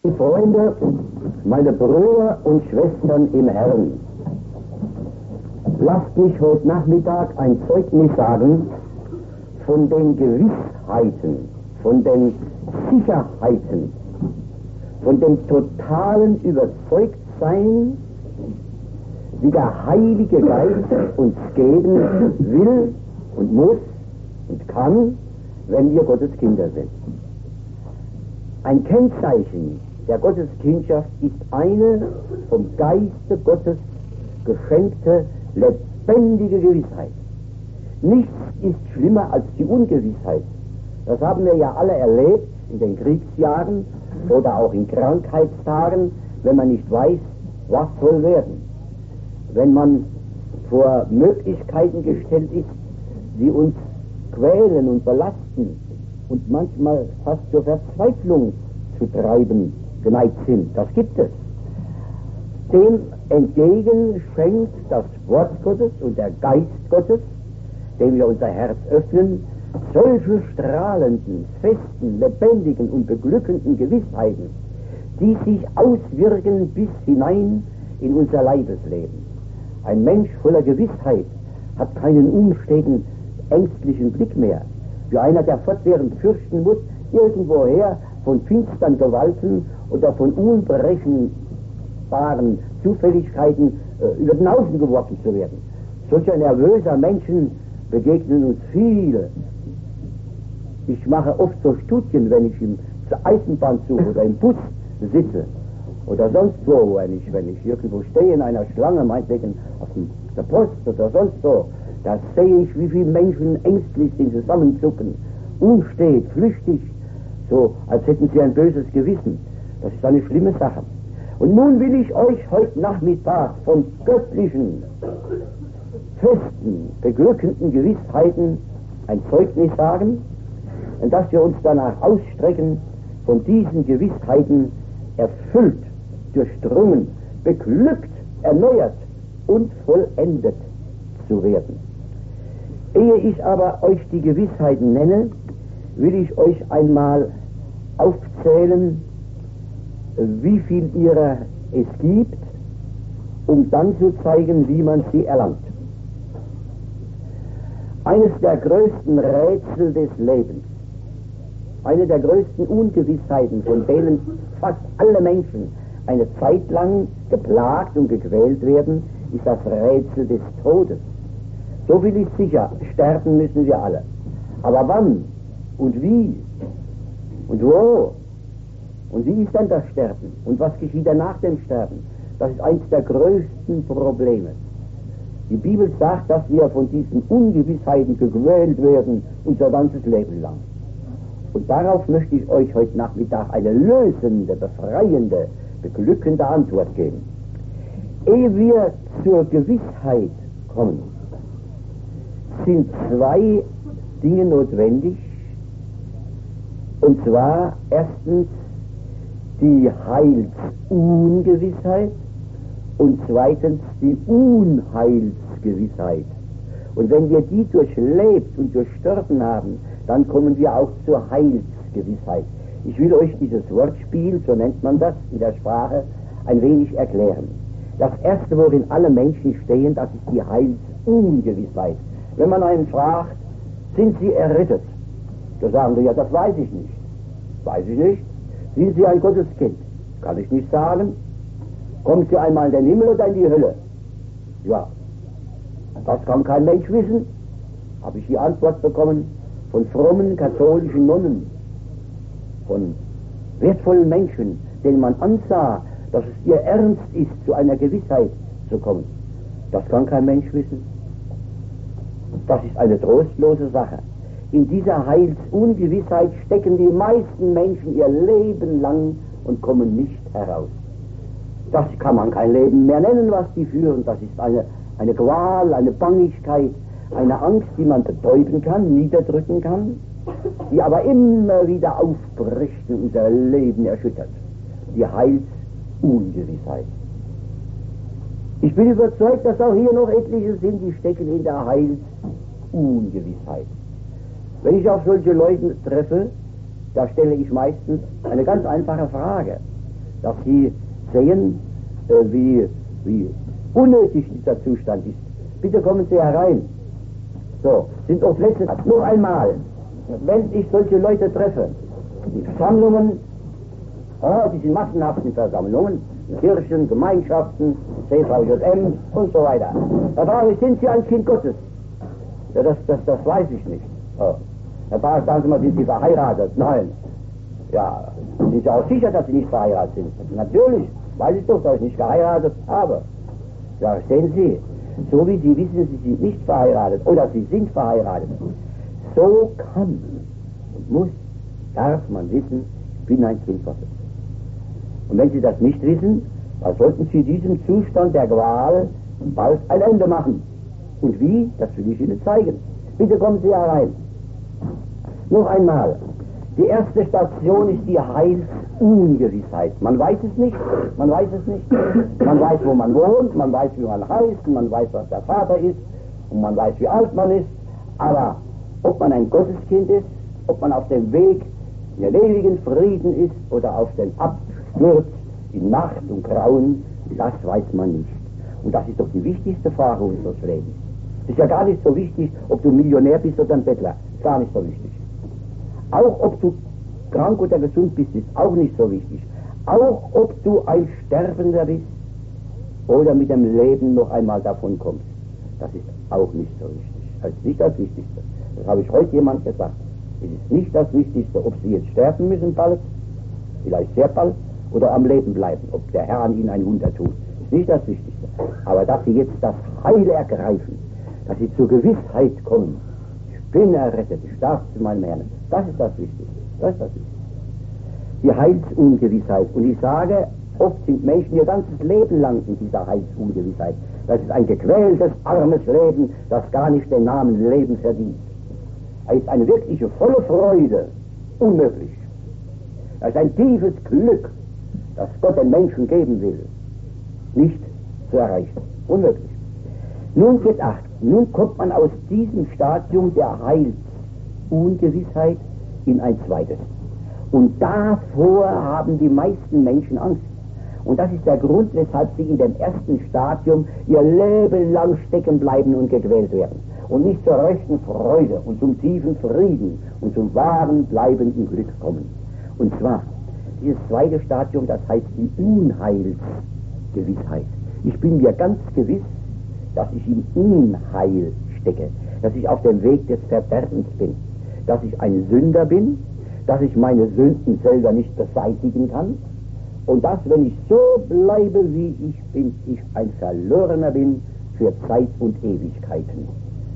Freunde, meine Brüder und Schwestern im Herrn, lasst mich heute Nachmittag ein Zeugnis sagen von den Gewissheiten, von den Sicherheiten, von dem totalen Überzeugtsein, wie der Heilige Geist uns geben will und muss und kann, wenn wir Gottes Kinder sind. Ein Kennzeichen der Gotteskindschaft ist eine vom Geiste Gottes geschenkte, lebendige Gewissheit. Nichts ist schlimmer als die Ungewissheit. Das haben wir ja alle erlebt in den Kriegsjahren oder auch in Krankheitstagen, wenn man nicht weiß, was soll werden. Wenn man vor Möglichkeiten gestellt ist, die uns quälen und belasten und manchmal fast zur Verzweiflung zu treiben geneigt sind. Das gibt es. Dem entgegen schenkt das Wort Gottes und der Geist Gottes, dem wir unser Herz öffnen, solche strahlenden, festen, lebendigen und beglückenden Gewissheiten, die sich auswirken bis hinein in unser Leibesleben. Ein Mensch voller Gewissheit hat keinen unsteten, ängstlichen Blick mehr, wie einer, der fortwährend fürchten muss, irgendwoher von finstern Gewalten oder von unberechenbaren Zufälligkeiten über den Haufen geworfen zu werden. Solcher nervöser Menschen begegnen uns viele. Ich mache oft so Studien, wenn ich im Eisenbahnzug oder im Bus sitze oder sonst wo, wenn ich irgendwo stehe in einer Schlange, meinetwegen auf der Post oder sonst wo, da sehe ich, wie viele Menschen ängstlich sind, zusammenzucken, unstet, flüchtig, so als hätten sie ein böses Gewissen. Das ist eine schlimme Sache. Und nun will ich euch heute Nachmittag von göttlichen, festen, beglückenden Gewissheiten ein Zeugnis sagen, und dass wir uns danach ausstrecken, von diesen Gewissheiten erfüllt, durchdrungen, beglückt, erneuert und vollendet zu werden. Ehe ich aber euch die Gewissheiten nenne, will ich euch einmal aufzählen, wie viel ihrer es gibt, um dann zu zeigen, wie man sie erlangt. Eines der größten Rätsel des Lebens, eine der größten Ungewissheiten, von denen fast alle Menschen eine Zeit lang geplagt und gequält werden, ist das Rätsel des Todes. So viel ist sicher, sterben müssen wir alle. Aber wann und wie und wo und wie ist dann das Sterben und was geschieht dann nach dem Sterben? Das ist eines der größten Probleme. Die Bibel sagt, dass wir von diesen Ungewissheiten gequält werden unser ganzes Leben lang. Und darauf möchte ich euch heute Nachmittag eine lösende, befreiende, beglückende Antwort geben. Ehe wir zur Gewissheit kommen, sind zwei Dinge notwendig. Und zwar erstens die Heilsungewissheit und zweitens die Unheilsgewissheit. Und wenn wir die durchlebt und durchstorben haben, dann kommen wir auch zur Heilsgewissheit. Ich will euch dieses Wortspiel, so nennt man das in der Sprache, ein wenig erklären. Das erste, worin alle Menschen stehen, das ist die Heilsungewissheit. Wenn man einen fragt, sind Sie errettet? Da sagen Sie, ja, das weiß ich nicht. Weiß ich nicht. Sind Sie ein Gotteskind? Kann ich nicht sagen. Kommen Sie einmal in den Himmel oder in die Hölle? Ja, das kann kein Mensch wissen. Habe ich die Antwort bekommen von frommen katholischen Nonnen, von wertvollen Menschen, denen man ansah, dass es ihr Ernst ist, zu einer Gewissheit zu kommen. Das kann kein Mensch wissen. Das ist eine trostlose Sache. In dieser Heilsungewissheit stecken die meisten Menschen ihr Leben lang und kommen nicht heraus. Das kann man kein Leben mehr nennen, was die führen. Das ist eine Qual, eine Bangigkeit, eine Angst, die man betäuben kann, niederdrücken kann, die aber immer wieder aufbricht und unser Leben erschüttert. Die Heilsungewissheit. Ich bin überzeugt, dass auch hier noch etliche sind, die stecken in der Heilsungewissheit. Wenn ich auf solche Leute treffe, da stelle ich meistens eine ganz einfache Frage. dass Sie sehen, wie unnötig dieser Zustand ist. Bitte kommen Sie herein. So, sind auch Plätze. Noch einmal, wenn ich solche Leute treffe, die Versammlungen, diese massenhaften Versammlungen, Kirchen, Gemeinschaften, CVJM und so weiter, da frage ich, sind Sie ein Kind Gottes? Ja, das weiß ich nicht. Herr Pfarrer, sagen Sie mal, sind Sie verheiratet? Nein. Ja, sind Sie auch sicher, dass Sie nicht verheiratet sind? Natürlich, weiß ich doch, dass ich nicht geheiratet habe. Ja, sehen Sie, so wie Sie wissen, Sie sind nicht verheiratet oder Sie sind verheiratet, so kann und muss, darf man wissen, ich bin ein Kind Gottes. Und wenn Sie das nicht wissen, dann sollten Sie diesem Zustand der Qual bald ein Ende machen. Und wie? Das will ich Ihnen zeigen. Bitte kommen Sie herein. Noch einmal. Die erste Station ist die Heilsungewissheit. Man weiß es nicht, man weiß es nicht. Man weiß, wo man wohnt, man weiß, wie man heißt, man weiß, was der Vater ist und man weiß, wie alt man ist. Aber ob man ein Gotteskind ist, ob man auf dem Weg in den ewigen Frieden ist oder auf den Absturz in Nacht und Grauen, das weiß man nicht. Und das ist doch die wichtigste Frage unseres Lebens. Es ist ja gar nicht so wichtig, ob du Millionär bist oder ein Bettler. Gar nicht so wichtig. Auch ob du krank oder gesund bist, ist auch nicht so wichtig. Auch ob du ein Sterbender bist oder mit dem Leben noch einmal davon kommst. Das ist auch nicht so wichtig. Das ist nicht das Wichtigste. Das habe ich heute jemand gesagt. Es ist nicht das Wichtigste, ob sie jetzt sterben müssen bald, vielleicht sehr bald, oder am Leben bleiben, ob der Herr an ihnen ein Wunder tut. Das ist nicht das Wichtigste. Aber dass sie jetzt das Heil ergreifen, dass sie zur Gewissheit kommen, ich bin errettet, ich darf zu meinem Herrn, das ist das Wichtigste. Das ist das Wichtigste. Die Heilsungewissheit. Und ich sage, oft sind Menschen ihr ganzes Leben lang in dieser Heilsungewissheit. Das ist ein gequältes, armes Leben, das gar nicht den Namen Leben verdient. Es ist eine wirkliche volle Freude unmöglich. Das ist ein tiefes Glück, das Gott den Menschen geben will, nicht zu erreichen. Unmöglich. Nun geht Acht. Nun kommt man aus diesem Stadium der Heilsungewissheit in ein zweites. Und davor haben die meisten Menschen Angst. Und das ist der Grund, weshalb sie in dem ersten Stadium ihr Leben lang stecken bleiben und gequält werden. Und nicht zur rechten Freude und zum tiefen Frieden und zum wahren bleibenden Glück kommen. Und zwar, dieses zweite Stadium, das heißt die Unheilsgewissheit. Ich bin mir ganz gewiss, dass ich im Unheil stecke, dass ich auf dem Weg des Verderbens bin, dass ich ein Sünder bin, dass ich meine Sünden selber nicht beseitigen kann und dass, wenn ich so bleibe, wie ich bin, ich ein Verlorener bin für Zeit und Ewigkeiten.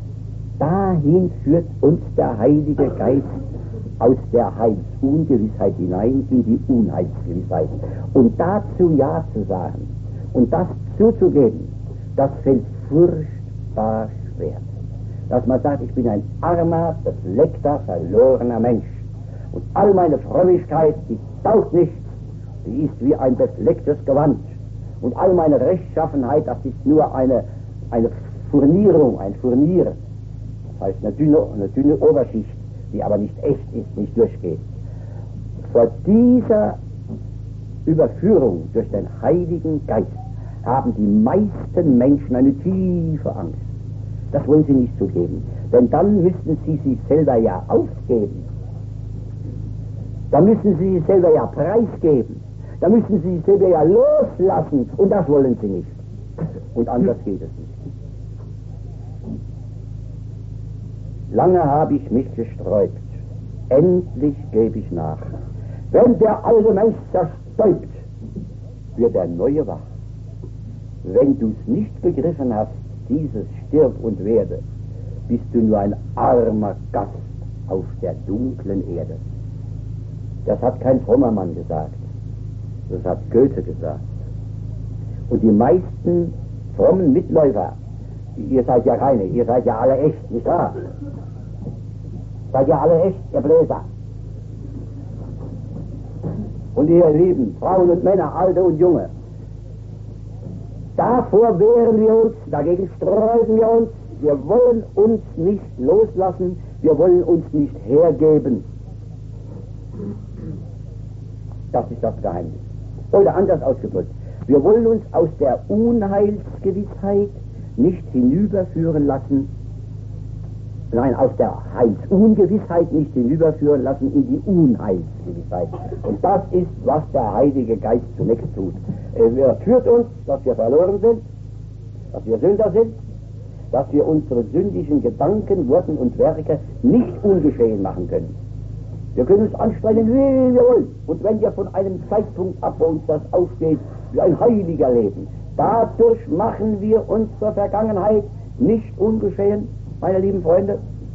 Dahin führt uns der Heilige Geist aus der Heilsungewissheit hinein in die Unheilsgewissheit. Und dazu Ja zu sagen und das zuzugeben, das fällt furchtbar schwer. Dass man sagt, ich bin ein armer, befleckter, verlorener Mensch. Und all meine Frömmigkeit, die taugt nichts, die ist wie ein beflecktes Gewand. Und all meine Rechtschaffenheit, das ist nur eine Furnierung, ein Furnieren. Das heißt eine dünne Oberschicht, die aber nicht echt ist, nicht durchgeht. Vor dieser Überführung durch den Heiligen Geist haben die meisten Menschen eine tiefe Angst. Das wollen sie nicht zugeben. Denn dann müssten sie sich selber ja aufgeben. Dann müssen sie sich selber ja preisgeben. Dann müssen sie sich selber ja loslassen. Und das wollen sie nicht. Und anders geht es nicht. Lange habe ich mich gesträubt. Endlich gebe ich nach. Wenn der alte Mensch zerstäubt, wird der neue wach. Wenn du es nicht begriffen hast, dieses stirb und werde, bist du nur ein armer Gast auf der dunklen Erde. Das hat kein frommer Mann gesagt. Das hat Goethe gesagt. Und die meisten frommen Mitläufer, ihr seid ja keine, ihr seid ja alle echt, nicht wahr? Seid ja alle echt, ihr Bläser. Und ihr Lieben, Frauen und Männer, Alte und Junge, davor wehren wir uns, dagegen sträuben wir uns, wir wollen uns nicht loslassen, wir wollen uns nicht hergeben. Das ist das Geheimnis. Oder anders ausgedrückt, wir wollen uns aus der Unheilsgewissheit nicht hinüberführen lassen, nein, aus der Heilsungewissheit nicht hinüberführen lassen in die Unheilsgewissheit. Und das ist, was der Heilige Geist zunächst tut. Er führt uns, dass wir verloren sind, dass wir Sünder sind, dass wir unsere sündlichen Gedanken, Worten und Werke nicht ungeschehen machen können. Wir können uns anstrengen, wie wir wollen. Und wenn wir von einem Zeitpunkt ab, wo uns das aufgeht, wie ein Heiliger leben, dadurch machen wir unsere Vergangenheit nicht ungeschehen, meine lieben Freunde.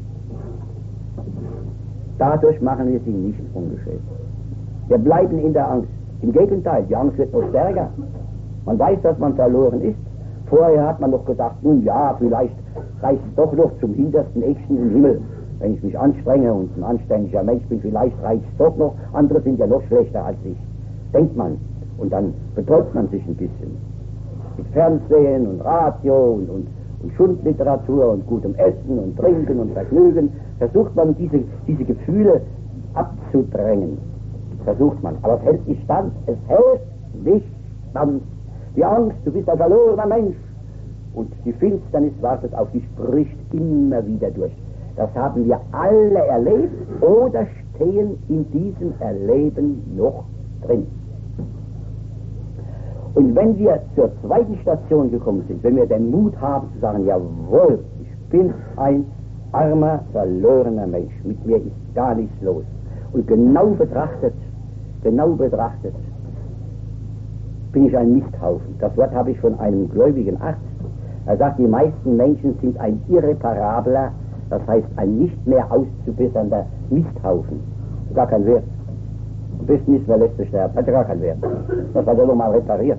Dadurch machen wir sie nicht ungeschehen. Wir bleiben in der Angst. Im Gegenteil, die Angst wird noch stärker. Man weiß, dass man verloren ist. Vorher hat man noch gedacht, nun ja, vielleicht reicht es doch noch zum hintersten Eckchen im Himmel. Wenn ich mich anstrenge und ein anständiger Mensch bin, vielleicht reicht es doch noch. Andere sind ja noch schlechter als ich. Denkt man. Und dann betäubt man sich ein bisschen. Mit Fernsehen und Radio und Schundliteratur und gutem Essen und Trinken und Vergnügen versucht man diese Gefühle abzudrängen. Versucht man. Aber es hält nicht stand. Es hält nicht stand. Die Angst, du bist ein verlorener Mensch. Und die Finsternis wartet auf dich, bricht immer wieder durch. Das haben wir alle erlebt oder stehen in diesem Erleben noch drin. Und wenn wir zur zweiten Station gekommen sind, wenn wir den Mut haben zu sagen, jawohl, ich bin ein armer, verlorener Mensch, mit mir ist gar nichts los. Und genau betrachtet, bin ich ein Misthaufen. Das Wort habe ich von einem gläubigen Arzt. Er sagt, die meisten Menschen sind ein irreparabler, das heißt ein nicht mehr auszubessernder Misthaufen. Gar kein Wert. Am besten ist, wer letzte sterben. Hat gar keinen Wert. Das hat er noch mal repariert.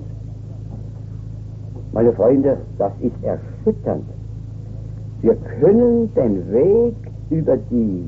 Meine Freunde, das ist erschütternd. Wir können den Weg über die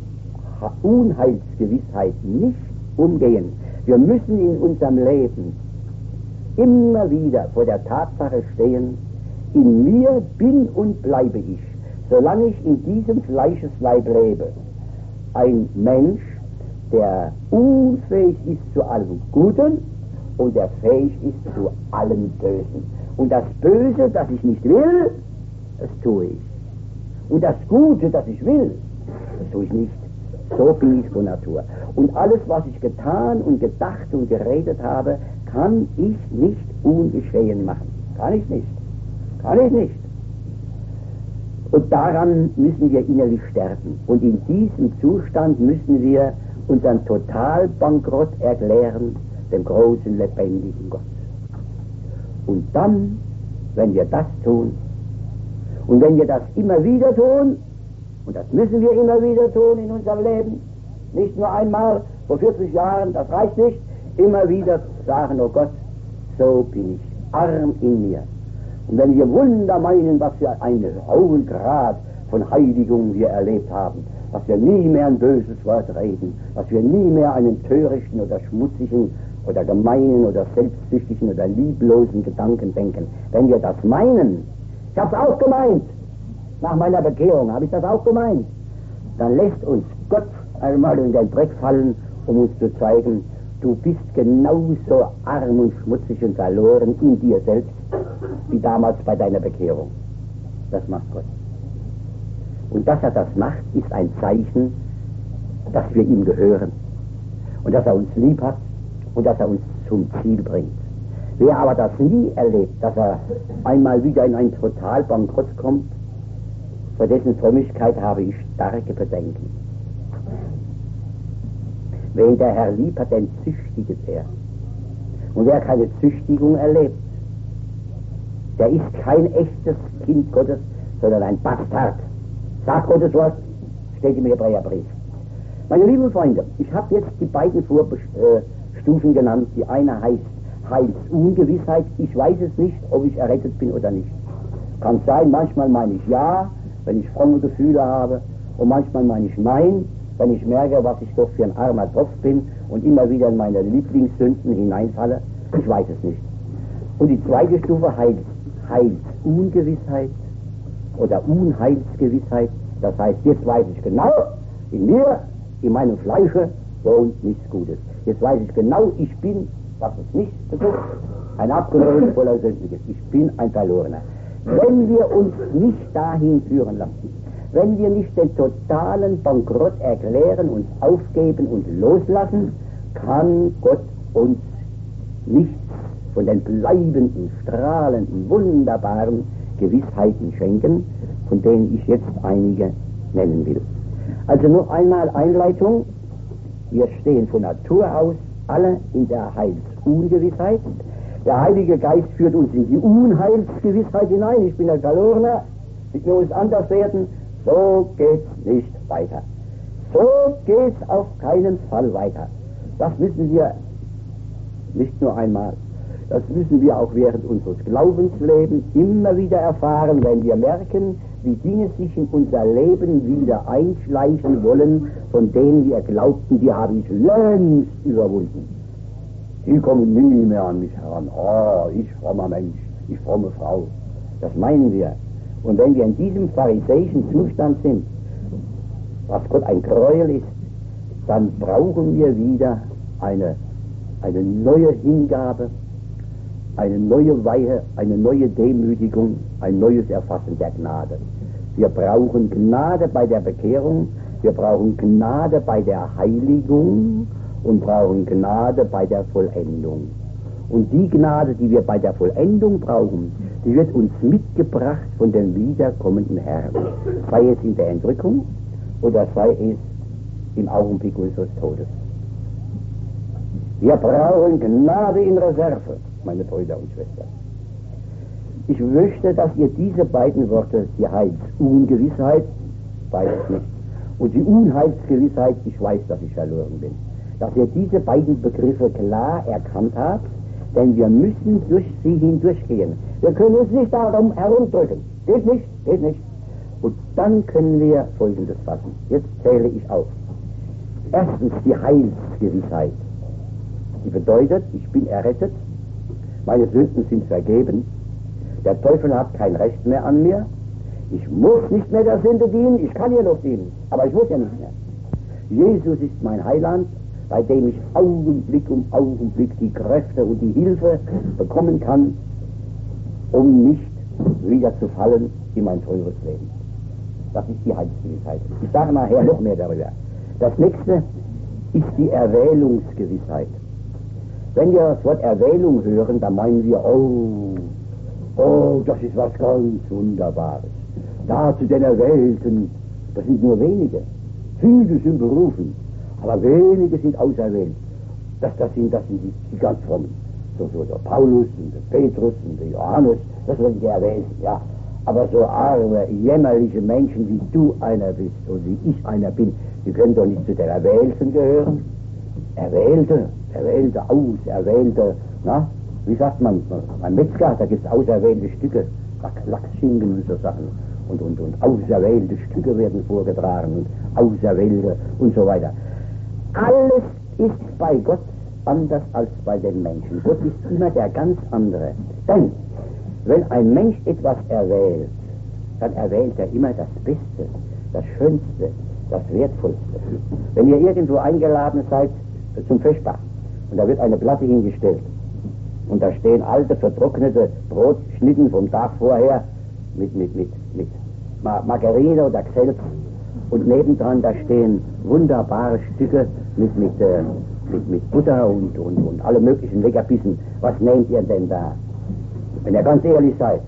Unheilsgewissheit nicht umgehen. Wir müssen in unserem Leben immer wieder vor der Tatsache stehen, in mir bin und bleibe ich, solange ich in diesem Fleischesleib lebe, ein Mensch, der unfähig ist zu allem Guten und der fähig ist zu allem Bösen. Und das Böse, das ich nicht will, das tue ich. Und das Gute, das ich will, das tue ich nicht. So bin ich von Natur. Und alles, was ich getan und gedacht und geredet habe, kann ich nicht ungeschehen machen. Kann ich nicht. Kann ich nicht. Und daran müssen wir innerlich sterben. Und in diesem Zustand müssen wir unseren Totalbankrott erklären, dem großen, lebendigen Gott. Und dann, wenn wir das tun, und wenn wir das immer wieder tun, und das müssen wir immer wieder tun in unserem Leben, nicht nur einmal vor 40 Jahren, das reicht nicht, immer wieder sagen, oh Gott, so bin ich, arm in mir. Und wenn wir Wunder meinen, was für einen hohen Grad von Heiligung wir erlebt haben, dass wir nie mehr ein böses Wort reden, dass wir nie mehr einen törichten oder schmutzigen oder gemeinen oder selbstsüchtigen oder lieblosen Gedanken denken. Wenn wir das meinen, ich habe es auch gemeint, nach meiner Bekehrung habe ich das auch gemeint, dann lässt uns Gott einmal in den Dreck fallen, um uns zu zeigen, du bist genauso arm und schmutzig und verloren in dir selbst, wie damals bei deiner Bekehrung. Das macht Gott. Und dass er das macht, ist ein Zeichen, dass wir ihm gehören. Und dass er uns lieb hat und dass er uns zum Ziel bringt. Wer aber das nie erlebt, dass er einmal wieder in einen Totalbankrott kommt, vor dessen Frömmigkeit habe ich starke Bedenken. Wen der Herr lieb hat, den züchtiget er. Und wer keine Züchtigung erlebt, der ist kein echtes Kind Gottes, sondern ein Bastard. Sagt Gottes Wort, steht im Hebräerbrief. Meine lieben Freunde, ich habe jetzt die beiden Vorstufen genannt. Die eine heißt Heilsungewissheit. Ich weiß es nicht, ob ich errettet bin oder nicht. Kann sein, manchmal meine ich ja, wenn ich fromme Gefühle habe, und manchmal meine ich nein, wenn ich merke, was ich doch für ein armer Tropf bin und immer wieder in meine Lieblingssünden hineinfalle. Ich weiß es nicht. Und die zweite Stufe heißt Heilsungewissheit oder Unheilsgewissheit. Das heißt, jetzt weiß ich genau, in mir, in meinem Fleische wohnt nichts Gutes. Jetzt weiß ich genau, ich bin was es nicht betrifft, ein Abgrund voller Sündiges. Ich bin ein Verlorener. Wenn wir uns nicht dahin führen lassen, wenn wir nicht den totalen Bankrott erklären, uns aufgeben und loslassen, kann Gott uns nichts von den bleibenden, strahlenden, wunderbaren Gewissheiten schenken, von denen ich jetzt einige nennen will. Also nur einmal Einleitung. Wir stehen von Natur aus alle in der Heilsungewissheit. Der Heilige Geist führt uns in die Unheilsgewissheit hinein. Ich bin ein Verlorener, ich muss anders werden. So geht's nicht weiter. So geht's auf keinen Fall weiter. Das müssen wir nicht nur einmal, das müssen wir auch während unseres Glaubenslebens immer wieder erfahren, wenn wir merken, wie Dinge sich in unser Leben wieder einschleichen wollen, von denen wir glaubten, die habe ich längst überwunden. Die kommen nie mehr an mich heran. Oh, ich frommer Mensch, ich fromme Frau. Das meinen wir. Und wenn wir in diesem pharisäischen Zustand sind, was Gott ein Gräuel ist, dann brauchen wir wieder eine neue Hingabe, eine neue Weihe, eine neue Demütigung, ein neues Erfassen der Gnade. Wir brauchen Gnade bei der Bekehrung, wir brauchen Gnade bei der Heiligung und brauchen Gnade bei der Vollendung. Und die Gnade, die wir bei der Vollendung brauchen, die wird uns mitgebracht von dem wiederkommenden Herrn. Sei es in der Entrückung oder sei es im Augenblick unseres Todes. Wir brauchen Gnade in Reserve, meine Brüder und Schwestern. Ich möchte, dass ihr diese beiden Worte, die Heilsungewissheit, beides nicht, und die Unheilsgewissheit, ich weiß, dass ich verloren bin, dass ihr diese beiden Begriffe klar erkannt habt, denn wir müssen durch sie hindurchgehen. Wir können uns nicht darum herumdrücken. Geht nicht, geht nicht. Und dann können wir Folgendes fassen. Jetzt zähle ich auf. Erstens die Heilsgewissheit. Die bedeutet, ich bin errettet, meine Sünden sind vergeben, der Teufel hat kein Recht mehr an mir, ich muss nicht mehr der Sünde dienen, ich kann ihr noch dienen, aber ich muss ja nicht mehr. Jesus ist mein Heiland, bei dem ich Augenblick um Augenblick die Kräfte und die Hilfe bekommen kann, um nicht wieder zu fallen in mein früheres Leben. Das ist die Heilsgewissheit. Ich sage nachher noch mehr darüber. Das nächste ist die Erwählungsgewissheit. Wenn wir das Wort Erwählung hören, dann meinen wir, oh, das ist was ganz Wunderbares. Da zu den Erwählten, das sind nur wenige. Viele sind berufen, aber wenige sind auserwählt. Das sind die ganz frommen. So der Paulus und der Petrus und der Johannes, das sind die Erwählten, ja. Aber so arme, jämmerliche Menschen, wie du einer bist und wie ich einer bin, die können doch nicht zu den Erwählten gehören. Erwählte, Auserwählte, na? Wie sagt man, beim Metzger, da gibt es auserwählte Stücke, Lachsschinken und so Sachen. Und auserwählte Stücke werden vorgetragen und auserwählte und so weiter. Alles ist bei Gott anders als bei den Menschen. Gott ist immer der ganz andere. Denn, wenn ein Mensch etwas erwählt, dann erwählt er immer das Beste, das Schönste, das Wertvollste. Wenn ihr irgendwo eingeladen seid zum Fischbach und da wird eine Platte hingestellt und da stehen alte, vertrocknete Brotschnitten vom Tag vorher mit Margarine oder Xelz und nebendran da stehen wunderbare Stücke mit Butter und alle möglichen Leckerbissen. Was nehmt ihr denn da? Wenn ihr ganz ehrlich seid.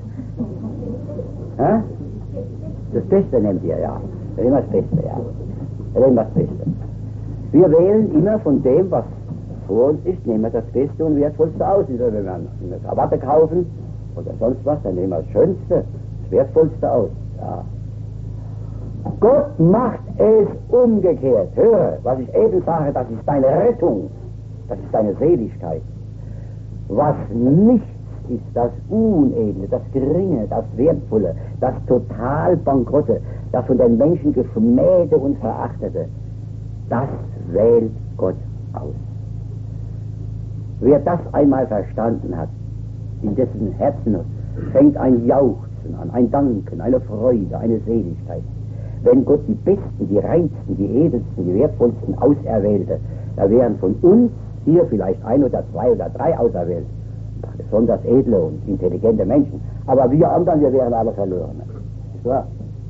Das Beste nehmt ihr, ja. Wir nehmen das Beste, ja. Wir nehmen das Beste. Wir wählen immer von dem, was vor uns ist, nehmen wir das Beste und Wertvollste aus. Wenn wir eine Krawatte kaufen oder sonst was, dann nehmen wir das Schönste, das Wertvollste aus. Ja. Gott macht es umgekehrt. Höre, was ich eben sage, das ist deine Rettung, das ist deine Seligkeit. Was nichts ist, das Unedle, das Geringe, das Wertvolle, das total Bankrotte, das von den Menschen geschmähte und verachtete, das wählt Gott aus. Wer das einmal verstanden hat, in dessen Herzen fängt ein Jauchzen an, ein Danken, eine Freude, eine Seligkeit. Wenn Gott die Besten, die Reinsten, die Edelsten, die Wertvollsten auserwählte, da wären von uns hier vielleicht 1 oder 2 oder 3 auserwählt, besonders edle und intelligente Menschen, aber wir anderen, wir wären alle verloren. Ist wahr?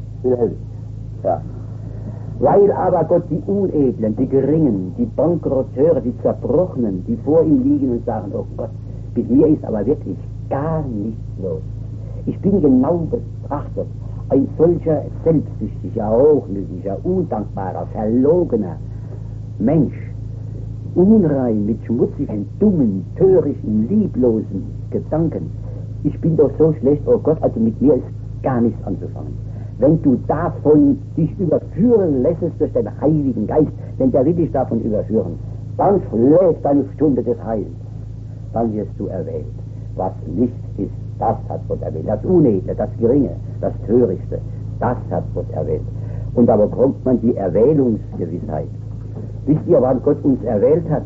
Ja. Weil aber Gott die Unedlen, die Geringen, die Bankrotteure, die Zerbrochenen, die vor ihm liegen und sagen, oh Gott, mit mir ist aber wirklich gar nichts los. Ich bin genau betrachtet ein solcher selbstsüchtiger, hochmütiger, undankbarer, verlogener Mensch, unrein mit schmutzigen, dummen, törichten, lieblosen Gedanken. Ich bin doch so schlecht, oh Gott, also mit mir ist gar nichts anzufangen. Wenn du davon dich überführen lässest durch den Heiligen Geist, denn der will dich davon überführen, dann schlägt deine Stunde des Heils. Dann wirst du erwählt. Was nicht ist, das hat Gott erwählt. Das Unedle, das Geringe, das Törichte, das hat Gott erwählt. Und da bekommt man die Erwählungsgewissheit. Wisst ihr, wann Gott uns erwählt hat?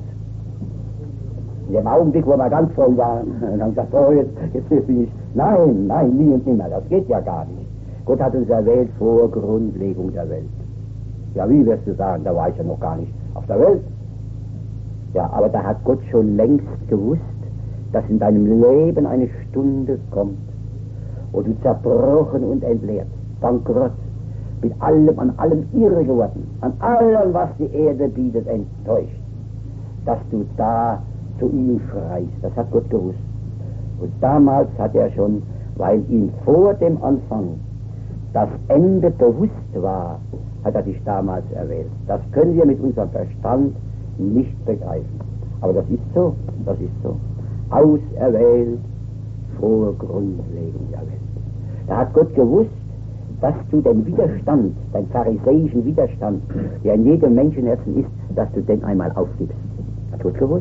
In dem Augenblick, wo wir ganz fromm waren, und haben gesagt, oh, jetzt bin ich. Nein, nie und nimmer, das geht ja gar nicht. Gott hat uns erwählt vor Grundlegung der Welt. Ja, wie wirst du sagen, da war ich ja noch gar nicht auf der Welt. Ja, aber da hat Gott schon längst gewusst, dass in deinem Leben eine Stunde kommt, wo du zerbrochen und entleert, bankrott, mit allem, an allem irre geworden, an allem, was die Erde bietet, enttäuscht, dass du da zu ihm schreist. Das hat Gott gewusst. Und damals hat er schon, weil ihm vor dem Anfang das Ende bewusst war, hat er dich damals erwählt. Das können wir mit unserem Verstand nicht begreifen. Aber das ist so, das ist so. Auserwählt vor Grundlegung der Welt. Da hat Gott gewusst, dass du den Widerstand, den pharisäischen Widerstand, der in jedem Menschenherzen ist, dass du den einmal aufgibst. Hat Gott gewusst?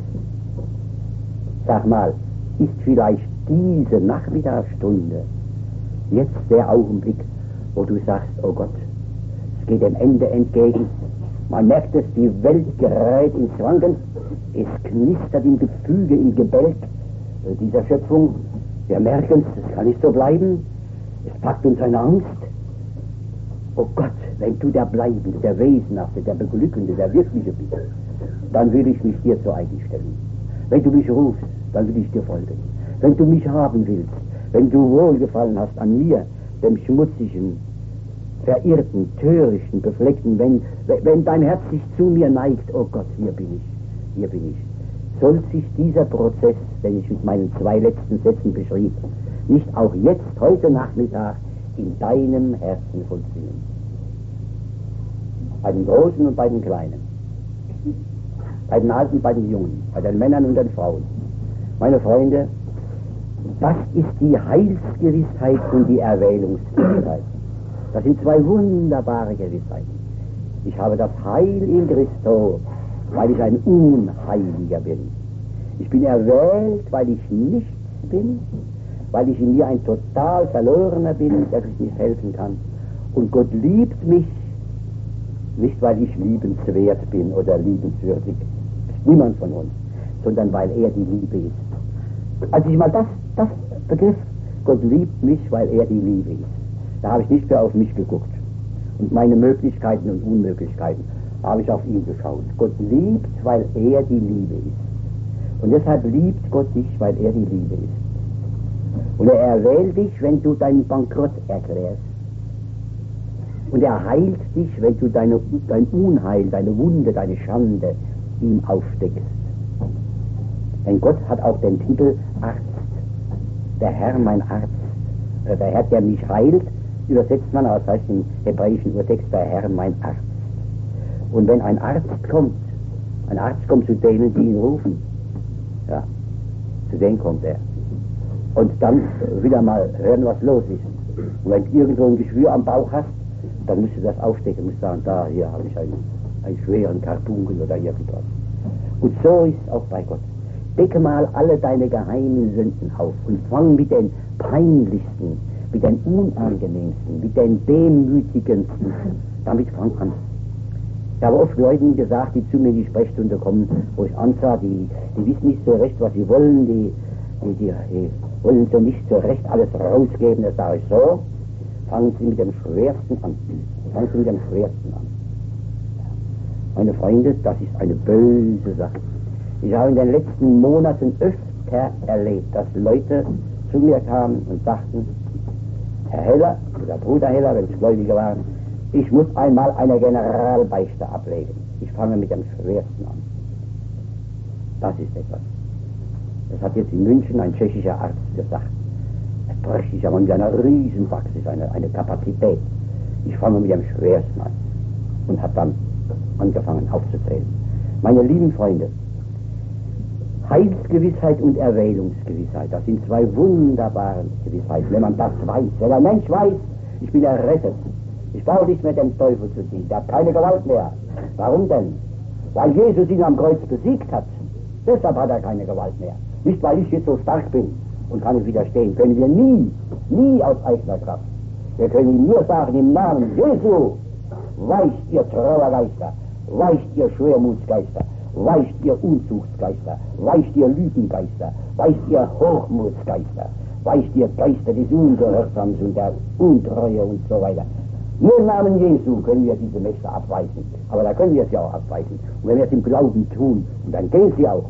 Sag mal, ist vielleicht diese Nachmittagsstunde jetzt der Augenblick, wo du sagst, oh Gott, es geht dem Ende entgegen. Man merkt es, die Welt gerät ins Wanken, es knistert im Gefüge, im Gebälk dieser Schöpfung. Wir merken es, es kann nicht so bleiben. Es packt uns eine Angst. Oh Gott, wenn du der Bleibende, der Wesenhafte, der Beglückende, der Wirkliche bist, dann will ich mich dir zu eigen stellen. Wenn du mich rufst, dann will ich dir folgen. Wenn du mich haben willst, wenn du Wohlgefallen hast an mir, dem schmutzigen, verirrten, törichten, befleckten, wenn dein Herz sich zu mir neigt, oh Gott, hier bin ich. Soll sich dieser Prozess, den ich mit meinen 2 letzten Sätzen beschrieb, nicht auch jetzt, heute Nachmittag, in deinem Herzen vollziehen? Bei den Großen und bei den Kleinen, bei den Alten und bei den Jungen, bei den Männern und den Frauen. Meine Freunde, das ist die Heilsgewissheit und die Erwählungsgewissheit. Das sind 2 wunderbare Gewissheiten. Ich habe das Heil in Christo, weil ich ein Unheiliger bin. Ich bin erwählt, weil ich nichts bin, weil ich in mir ein total Verlorener bin, der sich nicht helfen kann. Und Gott liebt mich, nicht weil ich liebenswert bin oder liebenswürdig, ist niemand von uns, sondern weil er die Liebe ist. Als ich mal das begriff, Gott liebt mich, weil er die Liebe ist, da habe ich nicht mehr auf mich geguckt. Und meine Möglichkeiten und Unmöglichkeiten habe ich auf ihn geschaut. Gott liebt, weil er die Liebe ist. Und deshalb liebt Gott dich, weil er die Liebe ist. Und er erwählt dich, wenn du deinen Bankrott erklärst. Und er heilt dich, wenn du dein Unheil, deine Wunde, deine Schande ihm aufdeckst. Denn Gott hat auch den Titel Arzt. Der Herr, mein Arzt. Der Herr, der mich heilt, übersetzt man, aber das heißt im hebräischen Urtext, der Herr, mein Arzt. Und wenn ein Arzt kommt zu denen, die ihn rufen, ja, zu denen kommt er. Und dann will er mal hören, was los ist. Und wenn du irgendwo ein Geschwür am Bauch hast, dann musst du das aufdecken, musst sagen, da, hier habe ich einen schweren Karpunkel oder irgendwas. Und so ist es auch bei Gott. Decke mal alle deine geheimen Sünden auf und fang mit den peinlichsten, mit den unangenehmsten, mit den demütigendsten, damit fang an. Ich habe oft Leuten gesagt, die zu mir in die Sprechstunde kommen, wo ich ansah, die wissen nicht so recht, was sie wollen, die wollen so nicht so recht alles rausgeben. Da sage ich so, fangen Sie mit dem Schwersten an. Fangen Sie mit dem Schwersten an. Meine Freunde, das ist eine böse Sache. Ich habe in den letzten Monaten öfter erlebt, dass Leute zu mir kamen und sagten, Herr Heller oder Bruder Heller, wenn es Gläubige waren, ich muss einmal eine Generalbeichte ablegen. Ich fange mit dem Schwersten an. Das ist etwas. Das hat jetzt in München ein tschechischer Arzt gesagt. Es bräuchte ich aber mit einer riesen Praxis, eine Kapazität. Ich fange mit dem Schwersten an und habe dann angefangen aufzuzählen. Meine lieben Freunde, Heilsgewissheit und Erwählungsgewissheit, das sind zwei wunderbare Gewissheiten. Wenn man das weiß, wenn ein Mensch weiß, ich bin errettet, ich brauche nicht mehr dem Teufel zu dienen, der hat keine Gewalt mehr. Warum denn? Weil Jesus ihn am Kreuz besiegt hat. Deshalb hat er keine Gewalt mehr. Nicht, weil ich jetzt so stark bin und kann es widerstehen. Können wir nie aus eigener Kraft. Wir können ihm nur sagen, im Namen Jesu, weicht ihr Trauergeister, weicht ihr Schwermutsgeister, weicht ihr Unzuchtsgeister, weicht ihr Lügengeister, weicht ihr Hochmutsgeister, weicht ihr Geister des Ungehorsams und der Untreue und so weiter. Nur im Namen Jesu können wir diese Mächte abweisen. Aber da können wir sie auch abweisen. Und wenn wir es im Glauben tun, und dann gehen sie auch.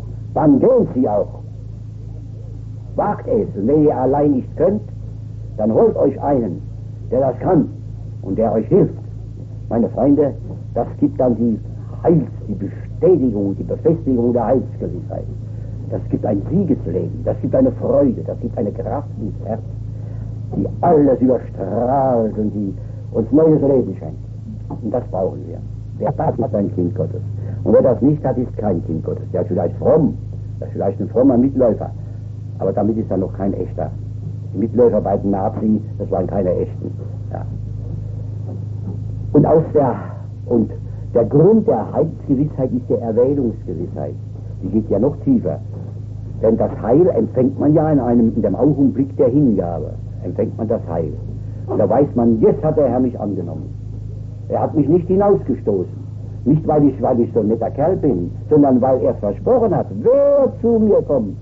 Wagt es. Und wenn ihr allein nicht könnt, dann holt euch einen, der das kann und der euch hilft. Meine Freunde, das gibt dann die Bestätigung, die Befestigung der Heilsgewissheit. Das gibt ein Siegesleben, das gibt eine Freude, das gibt eine Kraft ins Herz, die alles überstrahlt und die uns neues Leben schenkt. Und das brauchen wir. Wer das hat, ein Kind Gottes. Und wer das nicht hat, ist kein Kind Gottes. Der ist vielleicht fromm, der ist vielleicht ein frommer Mitläufer, aber damit ist er noch kein echter. Die Mitläufer bei den Nazis, das waren keine echten. Ja. Und der Grund der Heilsgewissheit ist die Erwählungsgewissheit. Die geht ja noch tiefer. Denn das Heil empfängt man ja in dem Augenblick der Hingabe. Empfängt man das Heil. Und da weiß man, jetzt hat der Herr mich angenommen. Er hat mich nicht hinausgestoßen. Nicht, weil ich so ein netter Kerl bin, sondern weil er versprochen hat, wer zu mir kommt.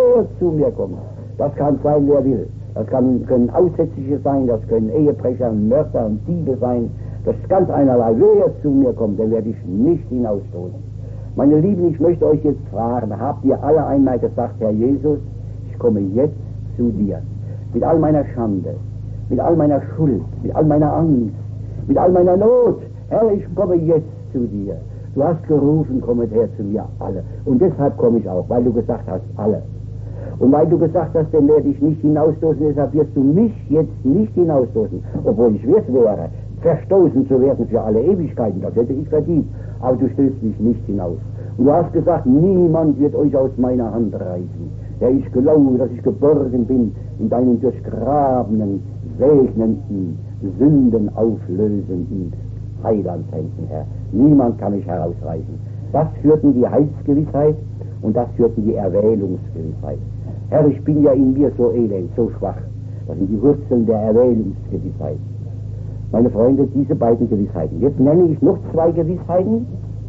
Das kann sein, wer will. Das können Aussätzliche sein, das können Ehebrecher, Mörder und Diebe sein. Das ist ganz einerlei. Wer zu mir kommt, den werde ich nicht hinausstoßen. Meine Lieben, ich möchte euch jetzt fragen, habt ihr alle einmal gesagt, Herr Jesus, ich komme jetzt zu dir. Mit all meiner Schande, mit all meiner Schuld, mit all meiner Angst, mit all meiner Not. Herr, ich komme jetzt zu dir. Du hast gerufen, kommet her zu mir alle. Und deshalb komme ich auch, weil du gesagt hast, alle. Und weil du gesagt hast, den werde ich nicht hinausstoßen, deshalb wirst du mich jetzt nicht hinausstoßen, obwohl ich wert wäre, verstoßen zu werden für alle Ewigkeiten. Das hätte ich verdient. Aber du stößt mich nicht hinaus. Und du hast gesagt, niemand wird euch aus meiner Hand reißen. Ja, ich glaube, dass ich geborgen bin in deinen durchgrabenen, segnenden, sündenauflösenden Heilandshänden, Herr. Niemand kann mich herausreißen. Das führten die Heilsgewissheit und das führten die Erwählungsgewissheit. Herr, ich bin ja in mir so elend, so schwach. Das sind die Wurzeln der Erwählungsgewissheit. Meine Freunde, diese beiden Gewissheiten. Jetzt nenne ich noch zwei Gewissheiten.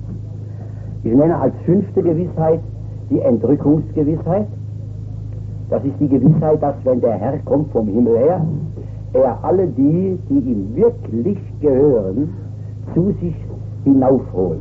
Ich nenne als 5. Gewissheit die Entrückungsgewissheit. Das ist die Gewissheit, dass wenn der Herr kommt vom Himmel her, er alle die ihm wirklich gehören, zu sich hinaufholt.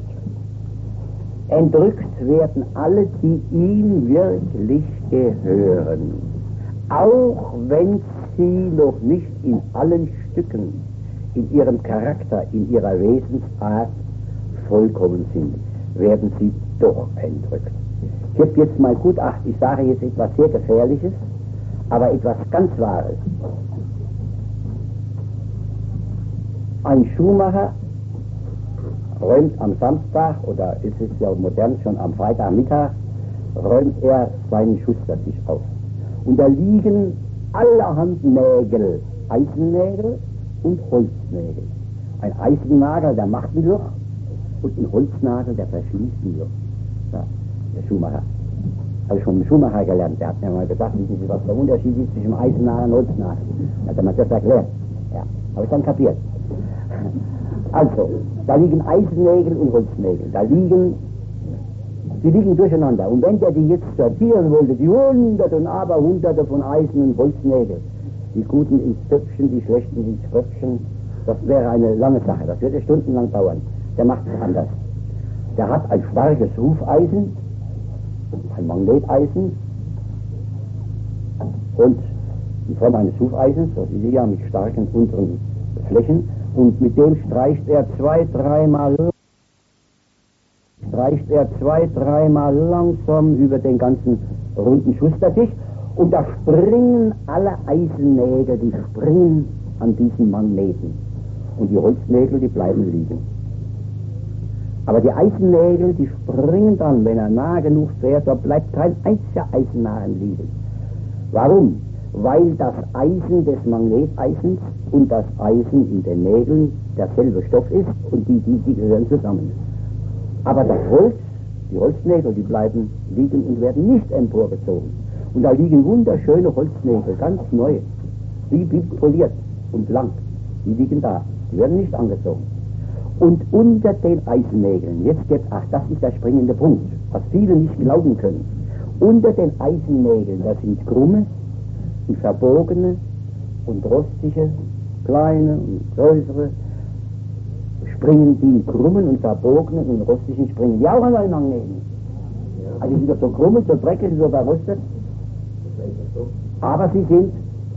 Entrückt werden alle, die ihm wirklich gehören, auch wenn sie noch nicht in allen Stücken, in ihrem Charakter, in ihrer Wesensart vollkommen sind, werden sie doch entrückt. Ich habe jetzt mal Gutachten, ich sage jetzt etwas sehr Gefährliches, aber etwas ganz Wahres. Ein Schuhmacher räumt am Samstag, oder ist es ja modern schon am Freitagmittag, räumt er seinen Schustertisch auf. Und da liegen allerhand Nägel, Eisennägel und Holznägel. Ein Eisennagel, der macht ein Loch, und ein Holznagel, der verschließt ein Loch. Ja, der Schuhmacher. Habe ich vom Schuhmacher gelernt. Der hat mir mal gesagt, wissen Sie, was der Unterschied ist zwischen einem Eisennagel und Holznagel. Da hat er mir das erklärt. Ja, habe ich dann kapiert. Also, da liegen Eisennägel und Holznägel. Die liegen durcheinander. Und wenn der die jetzt sortieren wollte, die Hunderte und Aberhunderte von Eisen- und Holznägel, die guten ins Töpfchen, die schlechten ins Tröpfchen, das wäre eine lange Sache. Das würde stundenlang dauern. Der macht es anders. Der hat ein starkes Hufeisen ein Magneteisen und in Form eines Hufeisens, das ist ja mit starken unteren Flächen, und mit dem streicht er zwei, dreimal langsam über den ganzen runden Schustertisch, und da springen alle Eisennägel, die springen an diesen Magneten, und die Holznägel, die bleiben liegen. Aber die Eisennägel, die springen dann, wenn er nah genug fährt, da bleibt kein einziger Eisennagel liegen. Warum? Weil das Eisen des Magneteisens und das Eisen in den Nägeln derselbe Stoff ist, und die gehören zusammen. Aber das Holz, die Holznägel, die bleiben liegen und werden nicht emporgezogen. Und da liegen wunderschöne Holznägel, ganz neu, wie poliert und blank. Die liegen da, die werden nicht angezogen. Und unter den Eisennägeln, jetzt gebt acht, das ist der springende Punkt, was viele nicht glauben können. Unter den Eisennägeln, das sind krumme und verbogene und rostige, kleine und größere, springen die krummen und verbogenen und rostigen springen die auch an den Magneten. Also die sind doch so krumm und so dreckig und so verrostet, aber sie sind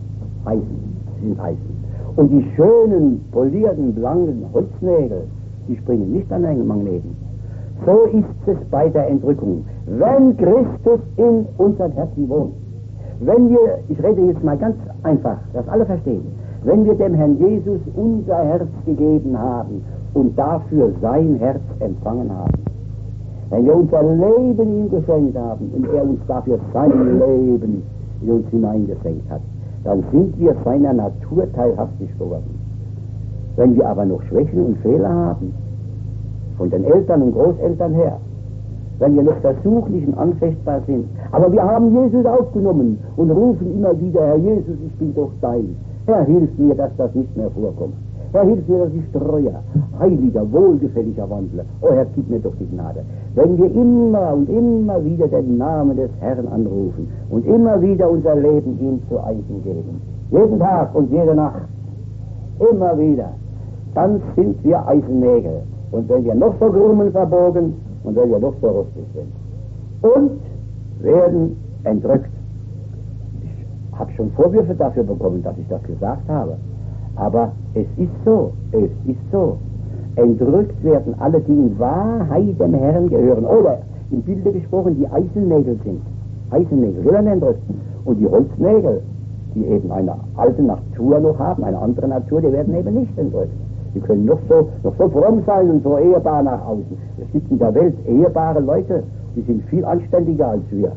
Eisen. Und die schönen, polierten, blanken Holznägel, die springen nicht an den Magneten. So ist es bei der Entrückung. Wenn Christus in unserem Herzen wohnt, wenn wir, ich rede jetzt mal ganz einfach, dass alle verstehen, wenn wir dem Herrn Jesus unser Herz gegeben haben und dafür sein Herz empfangen haben, wenn wir unser Leben ihm geschenkt haben und er uns dafür sein Leben in uns hineingesenkt hat, dann sind wir seiner Natur teilhaftig geworden. Wenn wir aber noch Schwächen und Fehler haben, von den Eltern und Großeltern her, wenn wir noch versuchlich und anfechtbar sind, aber wir haben Jesus aufgenommen und rufen immer wieder, Herr Jesus, ich bin doch dein. Herr, hilf mir, dass das nicht mehr vorkommt. Herr, hilf mir, dass ich treuer, heiliger, wohlgefälliger wandle. Oh Herr, gib mir doch die Gnade. Wenn wir immer und immer wieder den Namen des Herrn anrufen und immer wieder unser Leben ihm zu eigen geben, jeden Tag und jede Nacht, immer wieder, dann sind wir Eisennägel. Und wenn wir noch so krummen verbogen und wenn wir noch so rostig sind und werden entrückt. Ich habe schon Vorwürfe dafür bekommen, dass ich das gesagt habe. Aber es ist so. Entrückt werden alle, die in Wahrheit dem Herrn gehören. Oder im Bilde gesprochen, die Eisennägel sind. Eisennägel, die werden entrückt. Und die Holznägel, die eben eine alte Natur noch haben, eine andere Natur, die werden eben nicht entrückt. Die können noch so fromm sein und so ehebar nach außen. Es gibt in der Welt ehebare Leute, die sind viel anständiger als wir.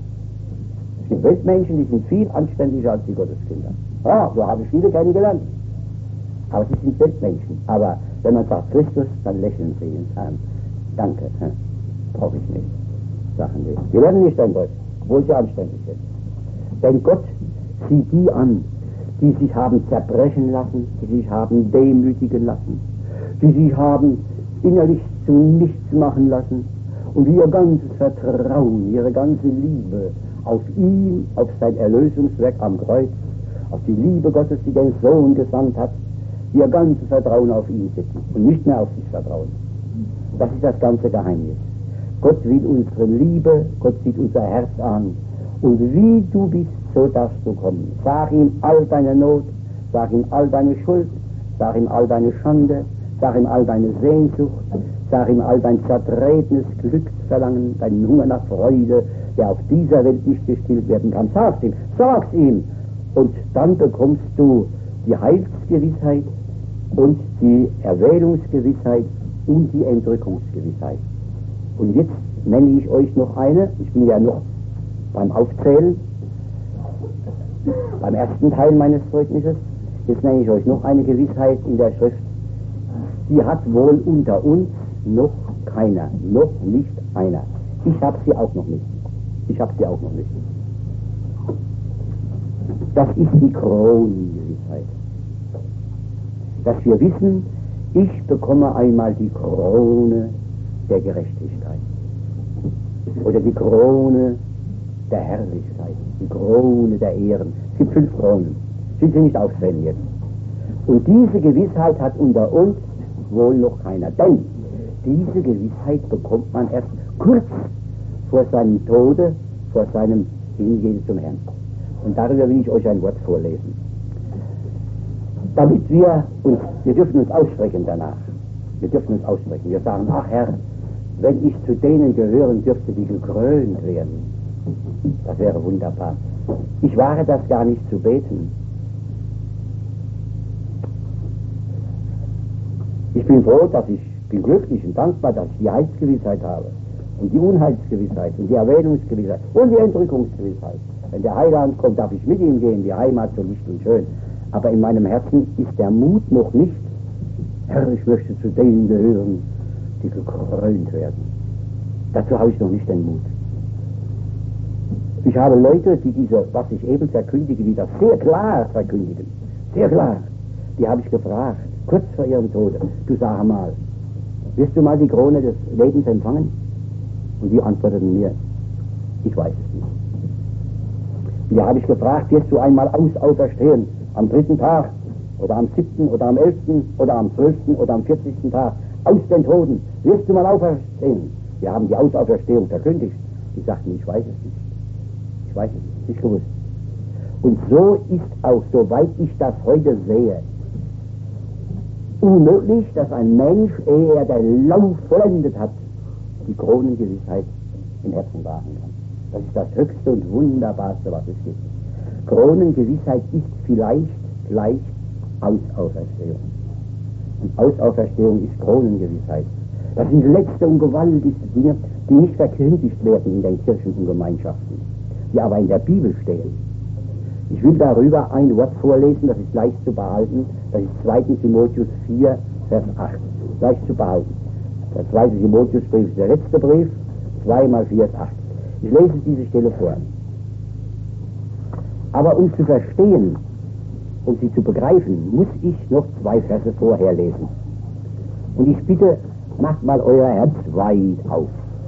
Es gibt Weltmenschen, die sind viel anständiger als die Gotteskinder. Ja, so habe ich viele kennengelernt. Aber sie sind Weltmenschen. Aber wenn man sagt Christus, dann lächeln sie ihn an. Danke, brauche ich nicht. Sagen die. Die werden nicht entrückt, obwohl sie anständig sind. Denn Gott sieht die an, die sich haben zerbrechen lassen, die sich haben demütigen lassen, die sich haben innerlich zu nichts machen lassen und ihr ganzes Vertrauen, ihre ganze Liebe auf ihn, auf sein Erlösungswerk am Kreuz, auf die Liebe Gottes, die den Sohn gesandt hat, ihr ganzes Vertrauen auf ihn setzen und nicht mehr auf sich vertrauen. Das ist das ganze Geheimnis. Gott will unsere Liebe, Gott sieht unser Herz an. Und wie du bist, so darfst du kommen. Sag ihm all deine Not, sag ihm all deine Schuld, sag ihm all deine Schande, sag ihm all deine Sehnsucht, sag ihm all dein zertretenes Glücksverlangen, deinen Hunger nach Freude, der auf dieser Welt nicht gestillt werden kann. Sag's ihm. Und dann bekommst du die Heilsgewissheit und die Erwählungsgewissheit und die Entrückungsgewissheit. Und jetzt nenne ich euch noch eine, ich bin ja noch beim Aufzählen, beim ersten Teil meines Zeugnisses, jetzt nenne ich euch noch eine Gewissheit in der Schrift, die hat wohl unter uns noch keiner, noch nicht einer. Ich habe sie auch noch nicht. Das ist die Kronengewissheit. Dass wir wissen, ich bekomme einmal die Krone der Gerechtigkeit. Oder die Krone der Herrlichkeit, die Krone der Ehren. Es gibt 5 Kronen. Sind sie nicht aufzählen jetzt. Und diese Gewissheit hat unter uns wohl noch keiner. Denn diese Gewissheit bekommt man erst kurz vor seinem Tode, vor seinem Hingehen zum Herrn. Und darüber will ich euch ein Wort vorlesen. Damit wir dürfen uns aussprechen danach. Wir dürfen uns aussprechen. Wir sagen, ach Herr, wenn ich zu denen gehören dürfte, die gekrönt werden, das wäre wunderbar. Ich wage das gar nicht zu beten. Ich bin froh, bin glücklich und dankbar, dass ich die Heilsgewissheit habe und die Unheilsgewissheit und die Erwähnungsgewissheit und die Entrückungsgewissheit. Wenn der Heiland kommt, darf ich mit ihm gehen, die Heimat so licht und schön. Aber in meinem Herzen ist der Mut noch nicht, Herr, ich möchte zu denen gehören, die gekrönt werden. Dazu habe ich noch nicht den Mut. Ich habe Leute, die was ich eben verkündige, die das sehr klar verkündigen, sehr klar, die habe ich gefragt, kurz vor ihrem Tode, du sag mal, wirst du mal die Krone des Lebens empfangen? Und die antworteten mir, ich weiß es nicht. Und die habe ich gefragt, wirst du einmal auferstehen, am 3. Tag, oder am 7. oder am 11. oder am 12. oder am 40. Tag, aus den Toten, wirst du mal auferstehen? Wir haben die Auferstehung verkündigt. Die sagten, ich weiß es nicht. Ich weiß es nicht gewusst. Und so ist auch, soweit ich das heute sehe, unmöglich, dass ein Mensch, ehe er den Lauf vollendet hat, die Kronengewissheit im Herzen wahren kann. Das ist das Höchste und Wunderbarste, was es gibt. Kronengewissheit ist vielleicht gleich Auferstehung. Und Auferstehung ist Kronengewissheit. Das sind letzte und gewaltigste Dinge, die nicht verkündigt werden in den Kirchen und Gemeinschaften, die aber in der Bibel stehen. Ich will darüber ein Wort vorlesen, das ist leicht zu behalten. Das ist 2. Timotheus 4, Vers 8. Leicht zu behalten. Der 2. Timotheusbrief ist der letzte Brief, 2 mal 4 ist 8. Ich lese diese Stelle vor. Aber um zu verstehen, um sie zu begreifen, muss ich noch 2 Verse vorher lesen. Und ich bitte, macht mal euer Herz weit auf.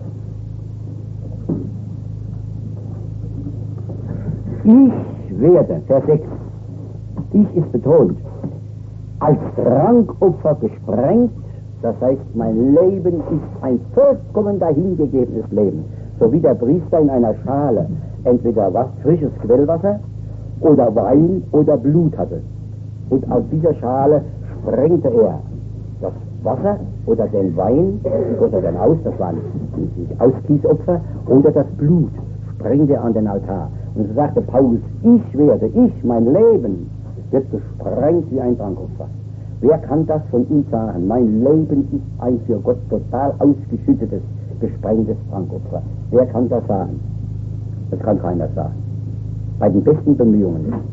Ich werde, Vers 6, ich ist betont, als Trankopfer gesprengt, das heißt, mein Leben ist ein vollkommen dahingegebenes Leben, so wie der Priester in einer Schale entweder frisches Quellwasser oder Wein oder Blut hatte. Und aus dieser Schale sprengte er das Wasser oder den Wein oder den das waren die Ausgießopfer, oder das Blut sprengte er an den Altar. Und so sagte Paulus, mein Leben wird gesprengt wie ein Trankopfer. Wer kann das von uns sagen? Mein Leben ist ein für Gott total ausgeschüttetes, gesprengtes Trankopfer. Wer kann das sagen? Das kann keiner sagen. Bei den besten Bemühungen nicht.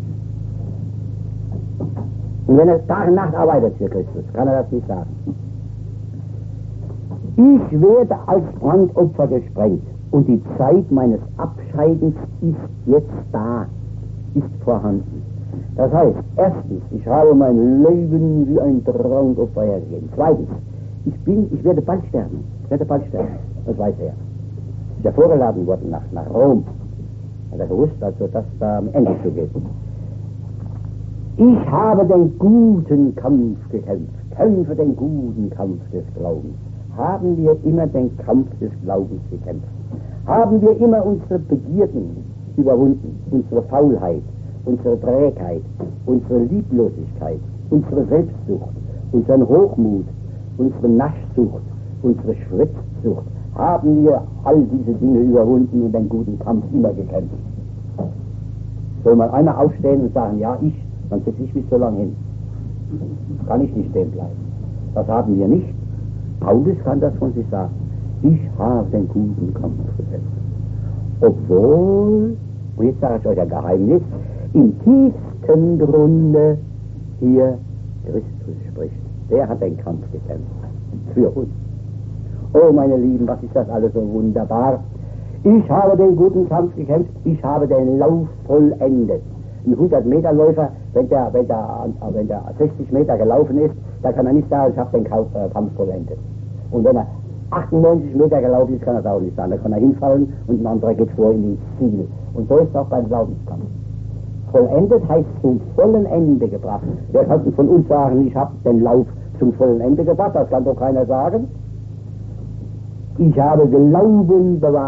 Und wenn er Tag und Nacht arbeitet für Christus, kann er das nicht sagen. Ich werde als Brandopfer gesprengt und die Zeit meines Abscheidens ist jetzt da, ist vorhanden. Das heißt, erstens, ich habe mein Leben wie ein Brandopfer hergegeben. Zweitens, ich werde bald sterben. Das weiß er. Ist ja vorgeladen worden nach Rom. Hat er gewusst, also das da am Ende zu gehen. Ich habe den guten Kampf gekämpft. Kämpfe den guten Kampf des Glaubens. Haben wir immer den Kampf des Glaubens gekämpft? Haben wir immer unsere Begierden überwunden? Unsere Faulheit, unsere Trägheit, unsere Lieblosigkeit, unsere Selbstsucht, unseren Hochmut, unsere Naschsucht, unsere Schwitzsucht? Haben wir all diese Dinge überwunden und den guten Kampf immer gekämpft? Soll mal einer aufstehen und sagen, ja, dann setze ich mich so lange hin. Kann ich nicht stehen bleiben. Das haben wir nicht. Paulus kann das von sich sagen. Ich habe den guten Kampf gekämpft. Obwohl, und jetzt sage ich euch ein Geheimnis, im tiefsten Grunde hier Christus spricht. Der hat den Kampf gekämpft. Für uns. Oh, meine Lieben, was ist das alles so wunderbar. Ich habe den guten Kampf gekämpft, ich habe den Lauf vollendet. Ein 100-Meter-Läufer, wenn der 60 Meter gelaufen ist, da kann er nicht sagen, ich habe den Kampf vollendet. Und wenn er 98 Meter gelaufen ist, kann er es auch nicht sagen. Da kann er hinfallen und ein anderer geht vor in ins Ziel. Und so ist es auch beim Glaubenskampf. Vollendet heißt zum vollen Ende gebracht. Wer kann von uns sagen, ich habe den Lauf zum vollen Ende gebracht? Das kann doch keiner sagen. Ich habe Glauben bewahrt.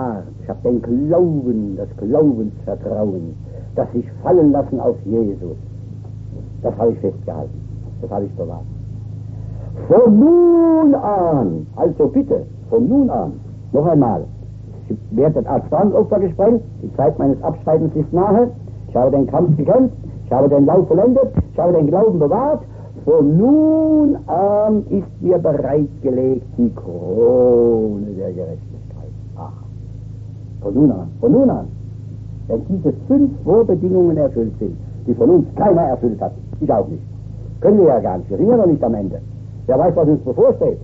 Ich habe den Glauben, das Glaubensvertrauen, das sich fallen lassen auf Jesus. Das habe ich festgehalten. Das habe ich bewahrt. Von nun an, also bitte, von nun an, noch einmal, ich werde als Brandopfer gesprengt, die Zeit meines Abscheidens ist nahe, ich habe den Kampf gekämpft, ich habe den Lauf vollendet, ich habe den Glauben bewahrt, von nun an ist mir bereitgelegt die Krone der Gerechtigkeit. Ach, von nun an. Wenn diese 5 Vorbedingungen erfüllt sind, die von uns keiner erfüllt hat, ich auch nicht. Können wir ja gar nicht, wir sind ja noch nicht am Ende. Wer weiß, was uns bevorsteht.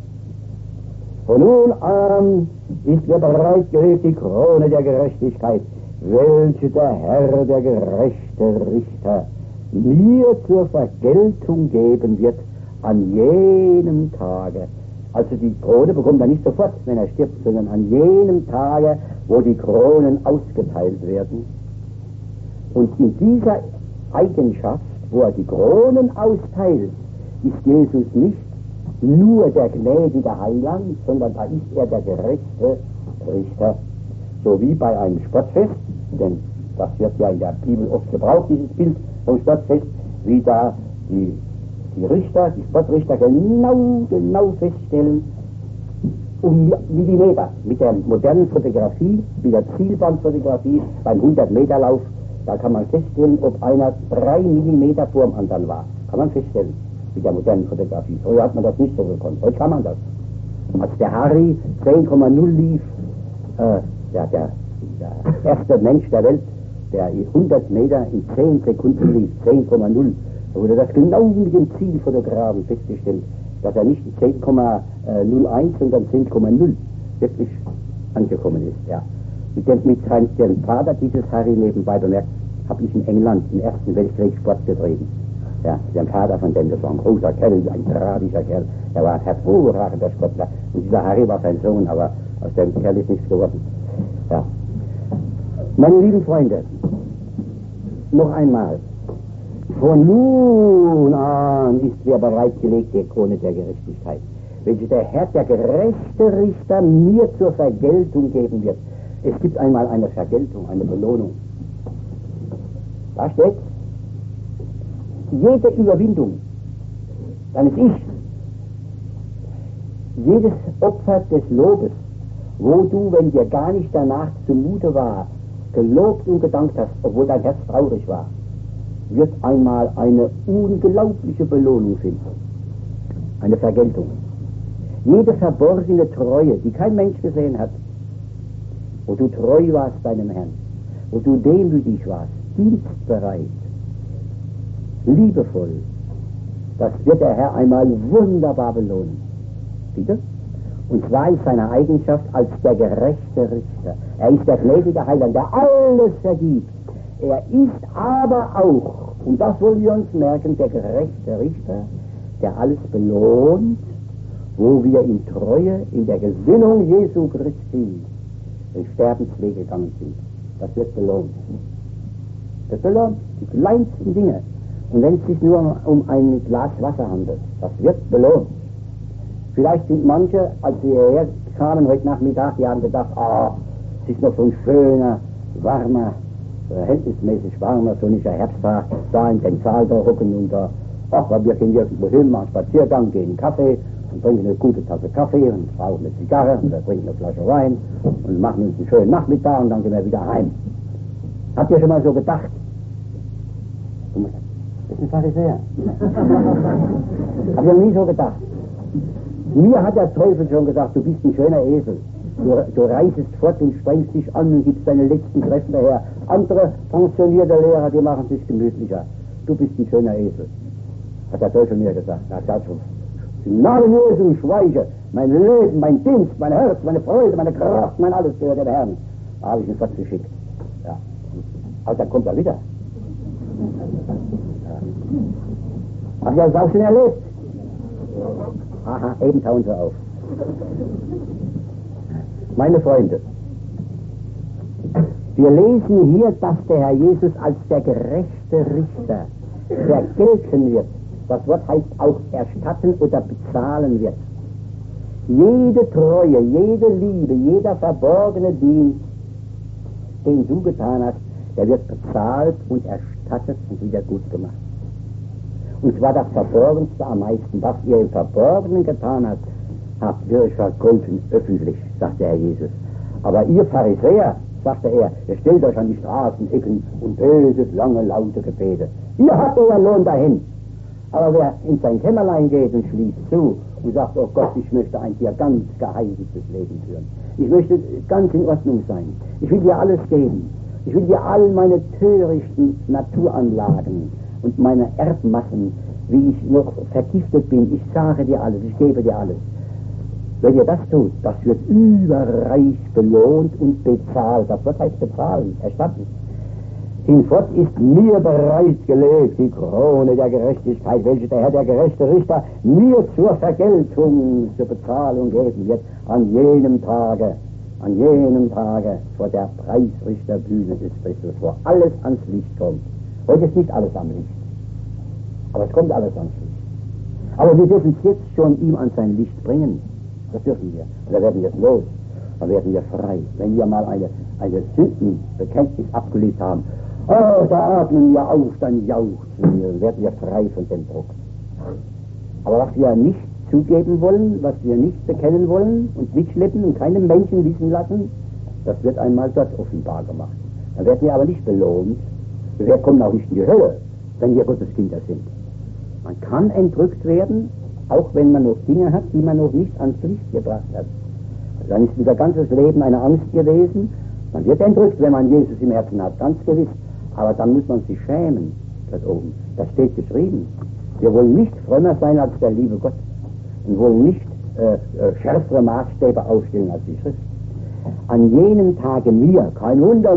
Von nun an ist mir bereitgelegt die Krone der Gerechtigkeit, welche der Herr, der gerechte Richter, mir zur Vergeltung geben wird an jenem Tage. Also die Krone bekommt er nicht sofort, wenn er stirbt, sondern an jenem Tage, wo die Kronen ausgeteilt werden. Und in dieser Eigenschaft, wo er die Kronen austeilt, ist Jesus nicht nur der gnädige Heiland, sondern da ist er der gerechte Richter. So wie bei einem Sportfest, denn das wird ja in der Bibel oft gebraucht, dieses Bild vom Sportfest, wie da die Richter, die Sportrichter genau feststellen, um Millimeter mit der modernen Fotografie, mit der Zielbandfotografie beim 100-Meter-Lauf, da kann man feststellen, ob einer 3 Millimeter vor dem anderen war. Kann man feststellen, mit der modernen Fotografie. Früher hat man das nicht so gekonnt, heute kann man das. Als der Harry 10,0 lief, der erste Mensch der Welt, der 100 Meter in 10 Sekunden lief, 10,0, da wurde das genau mit dem Zielfotografen festgestellt, dass er nicht 10,01, sondern 10,0 wirklich angekommen ist. Ja. Mit dem Vater dieses Harry nebenbei bemerkt, habe ich in England im Ersten Weltkrieg Sport getrieben. Ja, der Vater von dem, das war ein großer Kerl, ein drahtiger Kerl, er war ein hervorragender Sportler. Und dieser Harry war sein Sohn, aber aus dem Kerl ist nichts geworden. Ja. Meine lieben Freunde, noch einmal, von nun an ist mir bereitgelegt die Krone der Gerechtigkeit, welche der Herr, der gerechte Richter, mir zur Vergeltung geben wird. Es gibt einmal eine Vergeltung, eine Belohnung. Da steht, jede Überwindung deines Ich, jedes Opfer des Lobes, wo du, wenn dir gar nicht danach zumute war, gelobt und gedankt hast, obwohl dein Herz traurig war, wird einmal eine unglaubliche Belohnung finden. Eine Vergeltung. Jede verborgene Treue, die kein Mensch gesehen hat, wo du treu warst deinem Herrn, wo du demütig warst, dienstbereit, liebevoll, das wird der Herr einmal wunderbar belohnen. Bitte? Und zwar in seiner Eigenschaft als der gerechte Richter. Er ist der gnädige Heiland, der alles vergibt. Er ist aber auch, und das wollen wir uns merken, der gerechte Richter, der alles belohnt, wo wir in Treue, in der Gesinnung Jesu Christi den Sterbensweg gegangen sind. Das wird belohnt. Das belohnt die kleinsten Dinge. Und wenn es sich nur um ein Glas Wasser handelt, das wird belohnt. Vielleicht sind manche, als sie hierher kamen heute Nachmittag, die haben gedacht, es ist noch so ein schöner, warmer, verhältnismäßig warmer, sonniger Herbsttag, da in den Saal da hocken und da, wir gehen irgendwo hin, machen Spaziergang, gehen einen Kaffee und trinken eine gute Tasse Kaffee und rauchen eine Zigarre und trinken eine Flasche Wein und machen uns einen schönen Nachmittag und dann gehen wir wieder heim. Habt ihr schon mal so gedacht? Das ist ein Pharisäer. Habt ihr noch nie so gedacht? Mir hat der Teufel schon gesagt, du bist ein schöner Esel. Du reisest fort und strengst dich an und gibst deine letzten Kräfte her. Andere pensionierte Lehrer, die machen sich gemütlicher. Du bist ein schöner Esel. Hat der Teufel mir gesagt. Er hat gesagt, im Namen Jesu schweige. Mein Leben, mein Dienst, mein Herz, meine Freude, meine Kraft, mein alles gehört dem Herrn. Da habe ich ihn fortgeschickt. Ja. Aber dann kommt er wieder. Ja. Habt ihr das auch schon erlebt? Aha, eben tauen sie auf. Meine Freunde, wir lesen hier, dass der Herr Jesus als der gerechte Richter vergelten wird. Das Wort heißt auch erstatten oder bezahlen wird. Jede Treue, jede Liebe, jeder verborgene Dienst den du getan hast, der wird bezahlt und erstattet und wieder gut gemacht. Und zwar das Verborgenste am meisten. Was ihr im Verborgenen getan habt, habt ihr euch vergolten öffentlich, sagt der Herr Jesus. Aber ihr Pharisäer, sagte er, ihr stellt euch an die Straßenecken und betet lange, laute Gebete. Ihr habt euren Lohn dahin. Aber wer in sein Kämmerlein geht und schließt zu und sagt, oh Gott, ich möchte ein dir ganz geheiligtes Leben führen. Ich möchte ganz in Ordnung sein. Ich will dir alles geben. Ich will dir all meine törichten Naturanlagen und meine Erbmassen, wie ich noch vergiftet bin, ich sage dir alles, ich gebe dir alles. Wenn ihr das tut, das wird überreich belohnt und bezahlt. Das Wort heißt bezahlen, erstatten. Hinfort ist mir bereit gelegt die Krone der Gerechtigkeit, welche der Herr, der gerechte Richter, mir zur Vergeltung, zur Bezahlung geben wird, an jenem Tage vor der Preisrichterbühne des Christus, wo alles ans Licht kommt. Heute ist nicht alles am Licht, aber es kommt alles ans Licht. Aber wir dürfen es jetzt schon ihm an sein Licht bringen. Das dürfen wir. Und da werden wir es los. Da werden wir frei. Wenn wir mal eine Sündenbekenntnis abgelegt haben, oh, da atmen wir auf, dann jauchzen wir, dann werden wir frei von dem Druck. Aber was wir nicht zugeben wollen, was wir nicht bekennen wollen und mitschleppen und keinem Menschen wissen lassen, das wird einmal dort offenbar gemacht. Dann werden wir aber nicht belohnt. Wir kommen auch nicht in die Hölle, wenn wir Gottes Kinder sind. Man kann entrückt werden, auch wenn man noch Dinge hat, die man noch nicht ans Licht gebracht hat. Dann ist unser ganzes Leben eine Angst gewesen. Man wird entrückt, wenn man Jesus im Herzen hat, ganz gewiss. Aber dann muss man sich schämen, dort oben. Das steht geschrieben. Wir wollen nicht frömmer sein als der liebe Gott und wollen nicht schärfere Maßstäbe aufstellen als die Schrift. An jenem Tage mir, kein Wunder,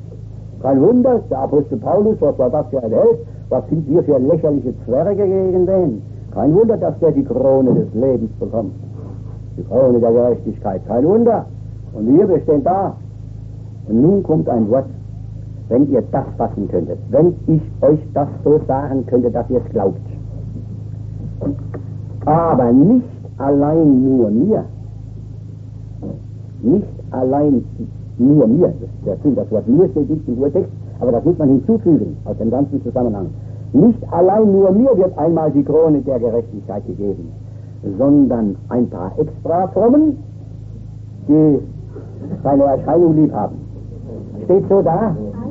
der Apostel Paulus, was war das für ein Held? Was sind wir für lächerliche Zwerge gegen den? Kein Wunder, dass der die Krone des Lebens bekommt. Die Krone der Gerechtigkeit. Kein Wunder. Und wir stehen da. Und nun kommt ein Wort. Wenn ihr das fassen könntet, wenn ich euch das so sagen könnte, dass ihr es glaubt. Aber nicht allein nur mir. Nicht allein nur mir. Das Wort nur steht nicht im Urtext, aber das muss man hinzufügen aus dem ganzen Zusammenhang. Nicht allein nur mir wird einmal die Krone der Gerechtigkeit gegeben, sondern ein paar extra Frommen, die seine Erscheinung lieb haben. Steht so da?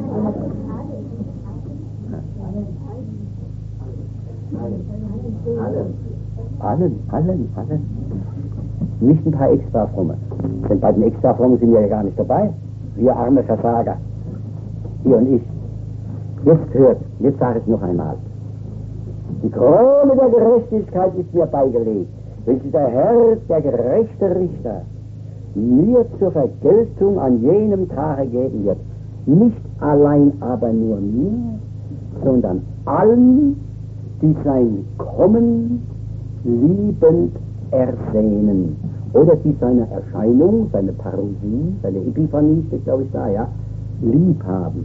Allen. Nicht ein paar extra Fromme. Denn bei den extra Frommen sind wir ja gar nicht dabei. Wir arme Versager. Ihr und ich. Jetzt sage ich noch einmal. Die Krone der Gerechtigkeit ist mir beigelegt, welche der Herr, der gerechte Richter, mir zur Vergeltung an jenem Tage geben wird. Nicht allein aber nur mir, sondern allen, die sein Kommen liebend ersehnen. Oder die seine Erscheinung, seine Parousie, seine Epiphanie, steht glaube ich da, ja, lieb haben.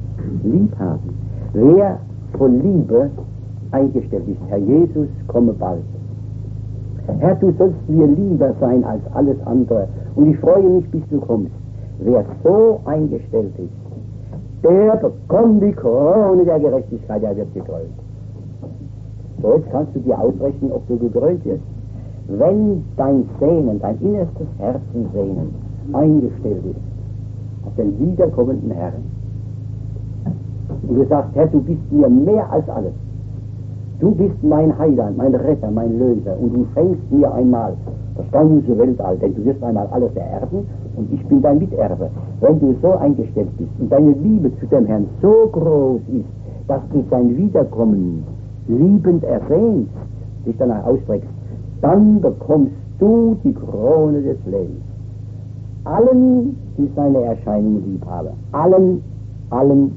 Wer von Liebe eingestellt ist, Herr Jesus, komme bald. Herr, du sollst mir lieber sein als alles andere und ich freue mich, bis du kommst. Wer so eingestellt ist, der bekommt die Krone der Gerechtigkeit, der wird gekrönt. So, jetzt kannst du dir ausrechnen, ob du gekrönt wirst. Wenn dein Sehnen, dein innerstes Herzenssehnen eingestellt ist auf den wiederkommenden Herrn, und du sagst, Herr, du bist mir mehr als alles. Du bist mein Heiland, mein Retter, mein Löser, und du schenkst mir einmal das ganze Weltall, denn du wirst einmal alles ererben und ich bin dein Miterbe. Wenn du so eingestellt bist und deine Liebe zu dem Herrn so groß ist, dass du sein Wiederkommen liebend ersehnst, dich danach ausstreckst, dann bekommst du die Krone des Lebens. Allen, die seine Erscheinung lieb haben. Allen.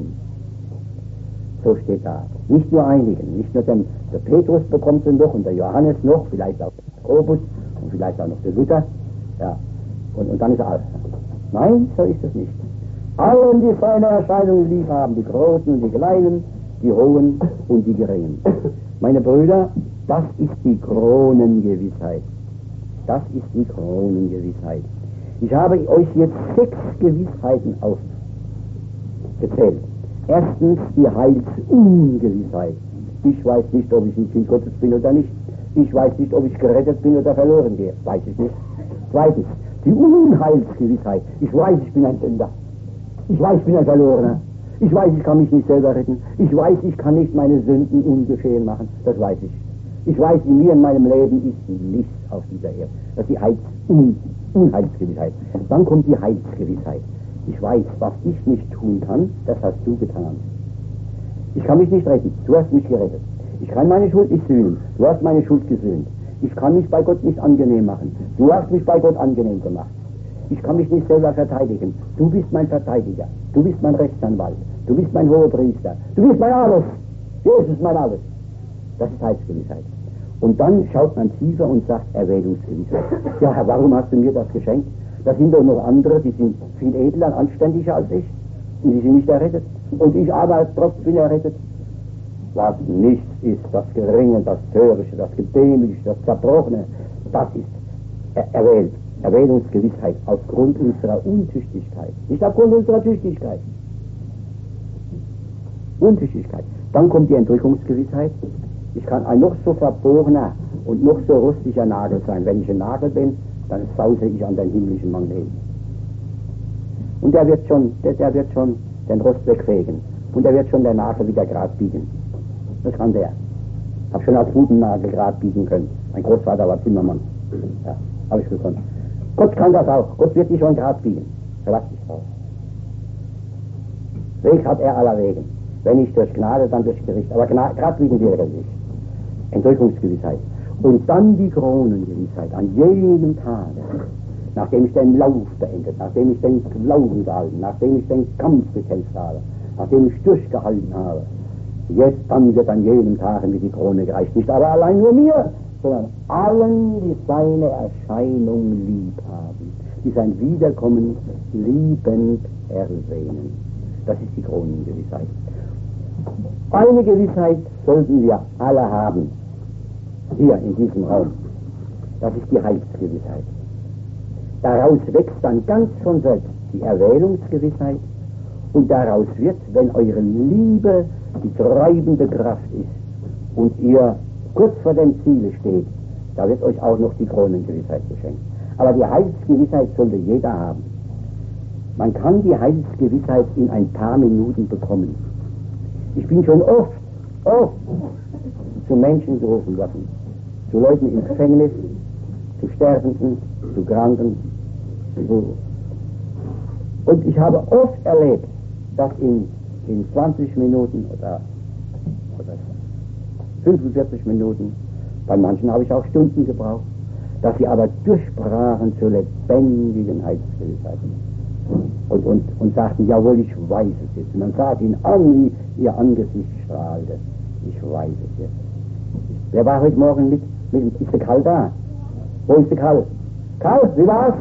So steht da. Nicht nur einigen, nicht nur der Petrus bekommt es noch und der Johannes noch, vielleicht auch der Jakobus und vielleicht auch noch der Luther. Ja. Und dann ist alles. Nein, so ist es nicht. Allen, die seine Erscheinung lieb haben, die Großen und die Kleinen, die Hohen und die Geringen. Meine Brüder, das ist die Kronengewissheit. Ich habe euch jetzt 6 Gewissheiten gezählt. Erstens die Heilsungewissheit. Ich weiß nicht, ob ich ein Kind Gottes bin oder nicht. Ich weiß nicht, ob ich gerettet bin oder verloren gehe. Weiß ich nicht. Zweitens, die Unheilsgewissheit. Ich weiß, ich bin ein Sünder. Ich weiß, ich bin ein Verlorener. Ich weiß, ich kann mich nicht selber retten. Ich weiß, ich kann nicht meine Sünden ungeschehen machen. Das weiß ich. Ich weiß, in mir, in meinem Leben ist nichts auf dieser Erde. Das ist die Unheilsgewissheit. Dann kommt die Heilsgewissheit. Ich weiß, was ich nicht tun kann, das hast du getan. Ich kann mich nicht retten. Du hast mich gerettet. Ich kann meine Schuld nicht sühnen. Du hast meine Schuld gesühnt. Ich kann mich bei Gott nicht angenehm machen. Du hast mich bei Gott angenehm gemacht. Ich kann mich nicht selber verteidigen. Du bist mein Verteidiger. Du bist mein Rechtsanwalt. Du bist mein Hohepriester. Du bist mein Alles. Jesus mein Alles. Das ist Heilsgewissheit. Und dann schaut man tiefer und sagt Erwählungsgewissheit. Ja, Herr, warum hast du mir das geschenkt? Da sind doch noch andere, die sind viel edler und anständiger als ich. Und die sind nicht errettet. Und ich aber trotzdem errettet. Was nichts ist, das Geringe, das Törichte, das Gedemütigte, das Zerbrochene, das ist erwählt. Erwählungsgewissheit aufgrund unserer Untüchtigkeit. Nicht aufgrund unserer Tüchtigkeit. Untüchtigkeit. Dann kommt die Entrückungsgewissheit. Ich kann ein noch so verborener und noch so rustiger Nagel sein. Wenn ich ein Nagel bin, dann sause ich an den himmlischen Magnet. Und der wird schon den Rost wegfegen. Und der wird schon der Nagel wieder gerade biegen. Das kann der. Ich habe schon als guten Nagel gerade biegen können. Mein Großvater war Zimmermann. Ja, habe ich gekonnt. Gott kann das auch. Gott wird dich schon gerade biegen. Verlass dich drauf. Weg hat er aller Wegen. Wenn nicht durch Gnade, dann durch Gericht. Aber gerade biegen wir nicht. Entrückungsgewissheit. Und dann die Kronengewissheit an jedem Tage. Nachdem ich den Lauf beendet, nachdem ich den Glauben gehalten, nachdem ich den Kampf gekämpft habe, nachdem ich durchgehalten habe. Jetzt dann wird an jedem Tage mir die Krone gereicht. Nicht aber allein nur mir, sondern allen, die seine Erscheinung lieb haben, die sein Wiederkommen liebend ersehnen. Das ist die Kronengewissheit. Eine Gewissheit sollten wir alle haben, hier in diesem Raum. Das ist die Heilsgewissheit. Daraus wächst dann ganz von selbst die Erwählungsgewissheit und daraus wird, wenn eure Liebe die treibende Kraft ist und ihr kurz vor dem Ziele steht, da wird euch auch noch die Kronengewissheit geschenkt. Aber die Heilsgewissheit sollte jeder haben. Man kann die Heilsgewissheit in ein paar Minuten bekommen. Ich bin schon oft zu Menschen gerufen worden, zu Leuten im Gefängnis, zu Sterbenden, zu Kranken. Und ich habe oft erlebt, dass in 20 Minuten oder 45 Minuten, bei manchen habe ich auch Stunden gebraucht, dass sie aber durchbrachen zur lebendigen Heilsgewissheit. Und sagten, jawohl, ich weiß es jetzt. Und dann sah ich ihnen an, wie ihr Angesicht strahlte. Ich weiß es jetzt. Wer war heute Morgen mit ist der Karl da? Wo ist der Karl? Karl, wie war's?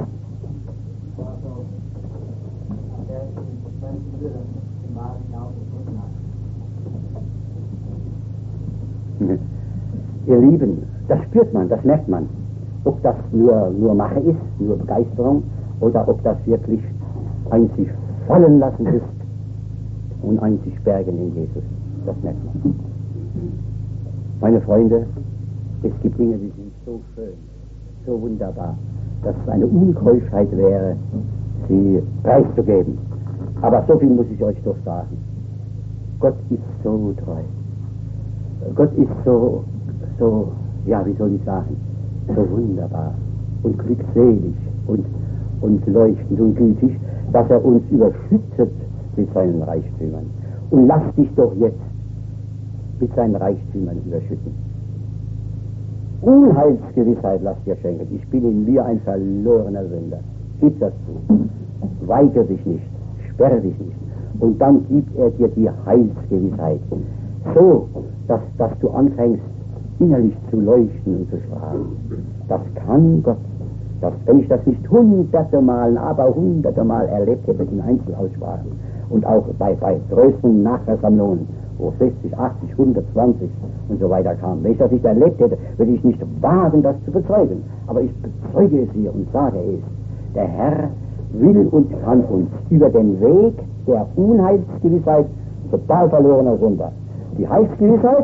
Ihr Lieben, das spürt man, das merkt man. Ob das nur Mache ist, nur Begeisterung, oder ob das wirklich ein sich fallen lassen ist und ein sich bergen in Jesus. Das merkt man. Meine Freunde, es gibt Dinge, die sind so schön, so wunderbar, dass es eine Unkeuschheit wäre, sie preiszugeben. Aber so viel muss ich euch doch sagen. Gott ist so treu. Gott ist so, ja, wie soll ich sagen, so wunderbar und glückselig und leuchtend und gütig, dass er uns überschüttet mit seinen Reichtümern. Und lass dich doch jetzt mit seinen Reichtümern überschütten. Unheilsgewissheit lass dir schenken. Ich bin in mir ein verlorener Sünder. Gib das zu. Weigere dich nicht. Sperre dich nicht. Und dann gibt er dir die Heilsgewissheit. So, dass du anfängst, innerlich zu leuchten und zu strahlen. Das kann Gott. Wenn ich das nicht hunderte Mal, aber hunderte Mal erlebt hätte in Einzelaussprachen und auch bei größeren Nachversammlungen, wo 60, 80, 120 und so weiter kamen. Wenn ich das nicht erlebt hätte, würde ich nicht wagen, das zu bezeugen. Aber ich bezeuge es hier und sage es. Der Herr will und kann uns über den Weg der Unheilsgewissheit total verlorener Sünder, die Heilsgewissheit,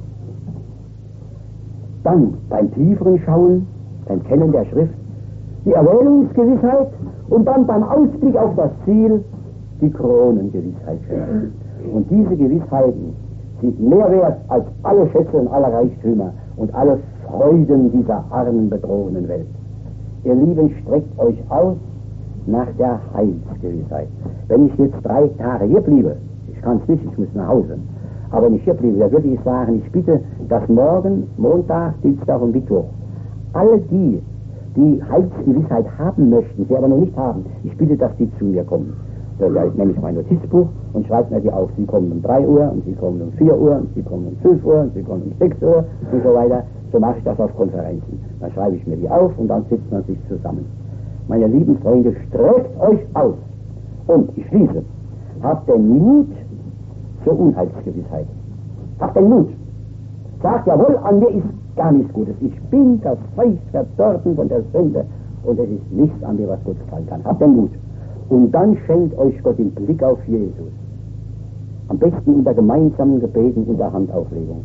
dann beim tieferen Schauen, beim Kennen der Schrift, die Erwählungsgewissheit und dann beim Ausblick auf das Ziel die Kronengewissheit schenken. Und diese Gewissheiten sind mehr wert als alle Schätze und alle Reichtümer und alle Freuden dieser armen, bedrohten Welt. Ihr Lieben, streckt euch aus nach der Heilsgewissheit. Wenn ich jetzt 3 Tage hier bliebe, ich kann es nicht, ich muss nach Hause, aber wenn ich hier bliebe, dann würde ich sagen, ich bitte, dass morgen, Montag, Dienstag und Mittwoch, alle die Heilsgewissheit haben möchten, sie aber noch nicht haben, ich bitte, dass die zu mir kommen. Da nehme ich mein Notizbuch und schreibe mir die auf. Sie kommen um 3 Uhr und sie kommen um 4 Uhr und sie kommen um 5 Uhr und sie kommen um 6 Uhr und so weiter. So mache ich das auf Konferenzen. Dann schreibe ich mir die auf und dann sitzt man sich zusammen. Meine lieben Freunde, streckt euch aus. Und ich schließe, habt den Mut zur Unheilsgewissheit. Habt den Mut. Sagt, jawohl, an mir ist gar nichts Gutes. Ich bin das Fleisch verdorben von der Sünde und es ist nichts an mir, was Gott gefallen kann. Habt den Mut. Und dann schenkt euch Gott den Blick auf Jesus. Am besten unter gemeinsamen Gebeten und der Handauflegung.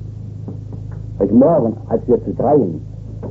Heute Morgen, als wir zu dreien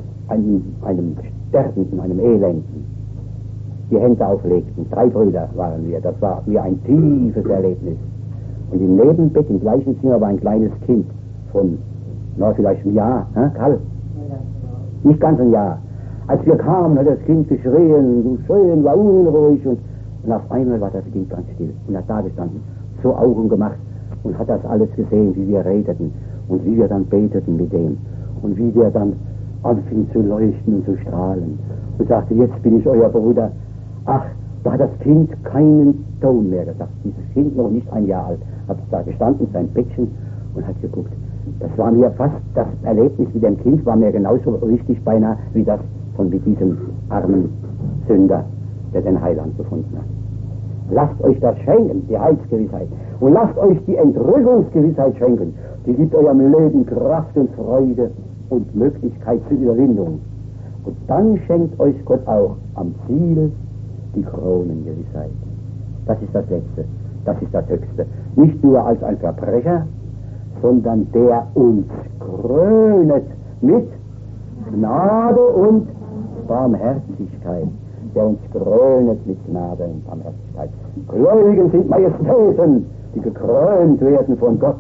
einem Sterbenden, einem Elenden, die Hände auflegten, 3 Brüder waren wir, das war mir ein tiefes Erlebnis. Und im Nebenbett, im gleichen Zimmer, war ein kleines Kind von, vielleicht ein Jahr, Karl? Nicht ganz ein Jahr. Als wir kamen, hat das Kind geschrien, du schön, war unruhig und auf einmal war das Kind ganz still und hat da gestanden, so Augen gemacht und hat das alles gesehen, wie wir redeten und wie wir dann beteten mit dem und wie der dann anfing zu leuchten und zu strahlen und sagte, jetzt bin ich euer Bruder. Ach, da hat das Kind keinen Ton mehr gesagt. Dieses Kind, noch nicht ein Jahr alt, hat da gestanden, sein Bettchen und hat geguckt. Das war mir fast, das Erlebnis mit dem Kind war mir genauso richtig beinahe wie das mit diesem armen Sünder, der den Heiland gefunden hat. Lasst euch das schenken, die Heilsgewissheit. Und lasst euch die Entrückungsgewissheit schenken. Die gibt eurem Leben Kraft und Freude und Möglichkeit zur Überwindung. Und dann schenkt euch Gott auch am Ziel die Kronengewissheit. Das ist das Letzte, das ist das Höchste. Nicht nur als ein Verbrecher, sondern der uns krönet mit Gnade und Barmherzigkeit. Der uns krönet mit Gnade und Barmherzigkeit. Gläubigen sind Majestäten, die gekrönt werden von Gott.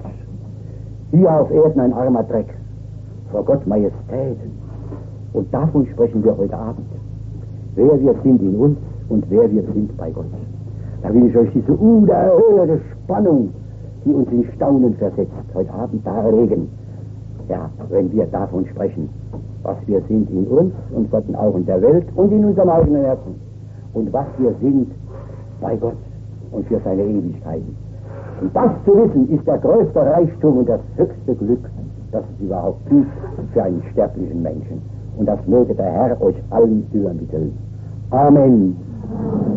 Hier auf Erden ein armer Dreck. Vor Gott Majestät. Und davon sprechen wir heute Abend. Wer wir sind in uns und wer wir sind bei Gott. Da will ich euch diese unerhörte Spannung, die uns in Staunen versetzt, heute Abend darlegen. Ja, wenn wir davon sprechen, was wir sind in uns und Gott auch in der Welt und in unserem eigenen Herzen. Und was wir sind bei Gott und für seine Ewigkeiten. Und das zu wissen, ist der größte Reichtum und das höchste Glück, das es überhaupt gibt für einen sterblichen Menschen. Und das möge der Herr euch allen übermitteln. Amen.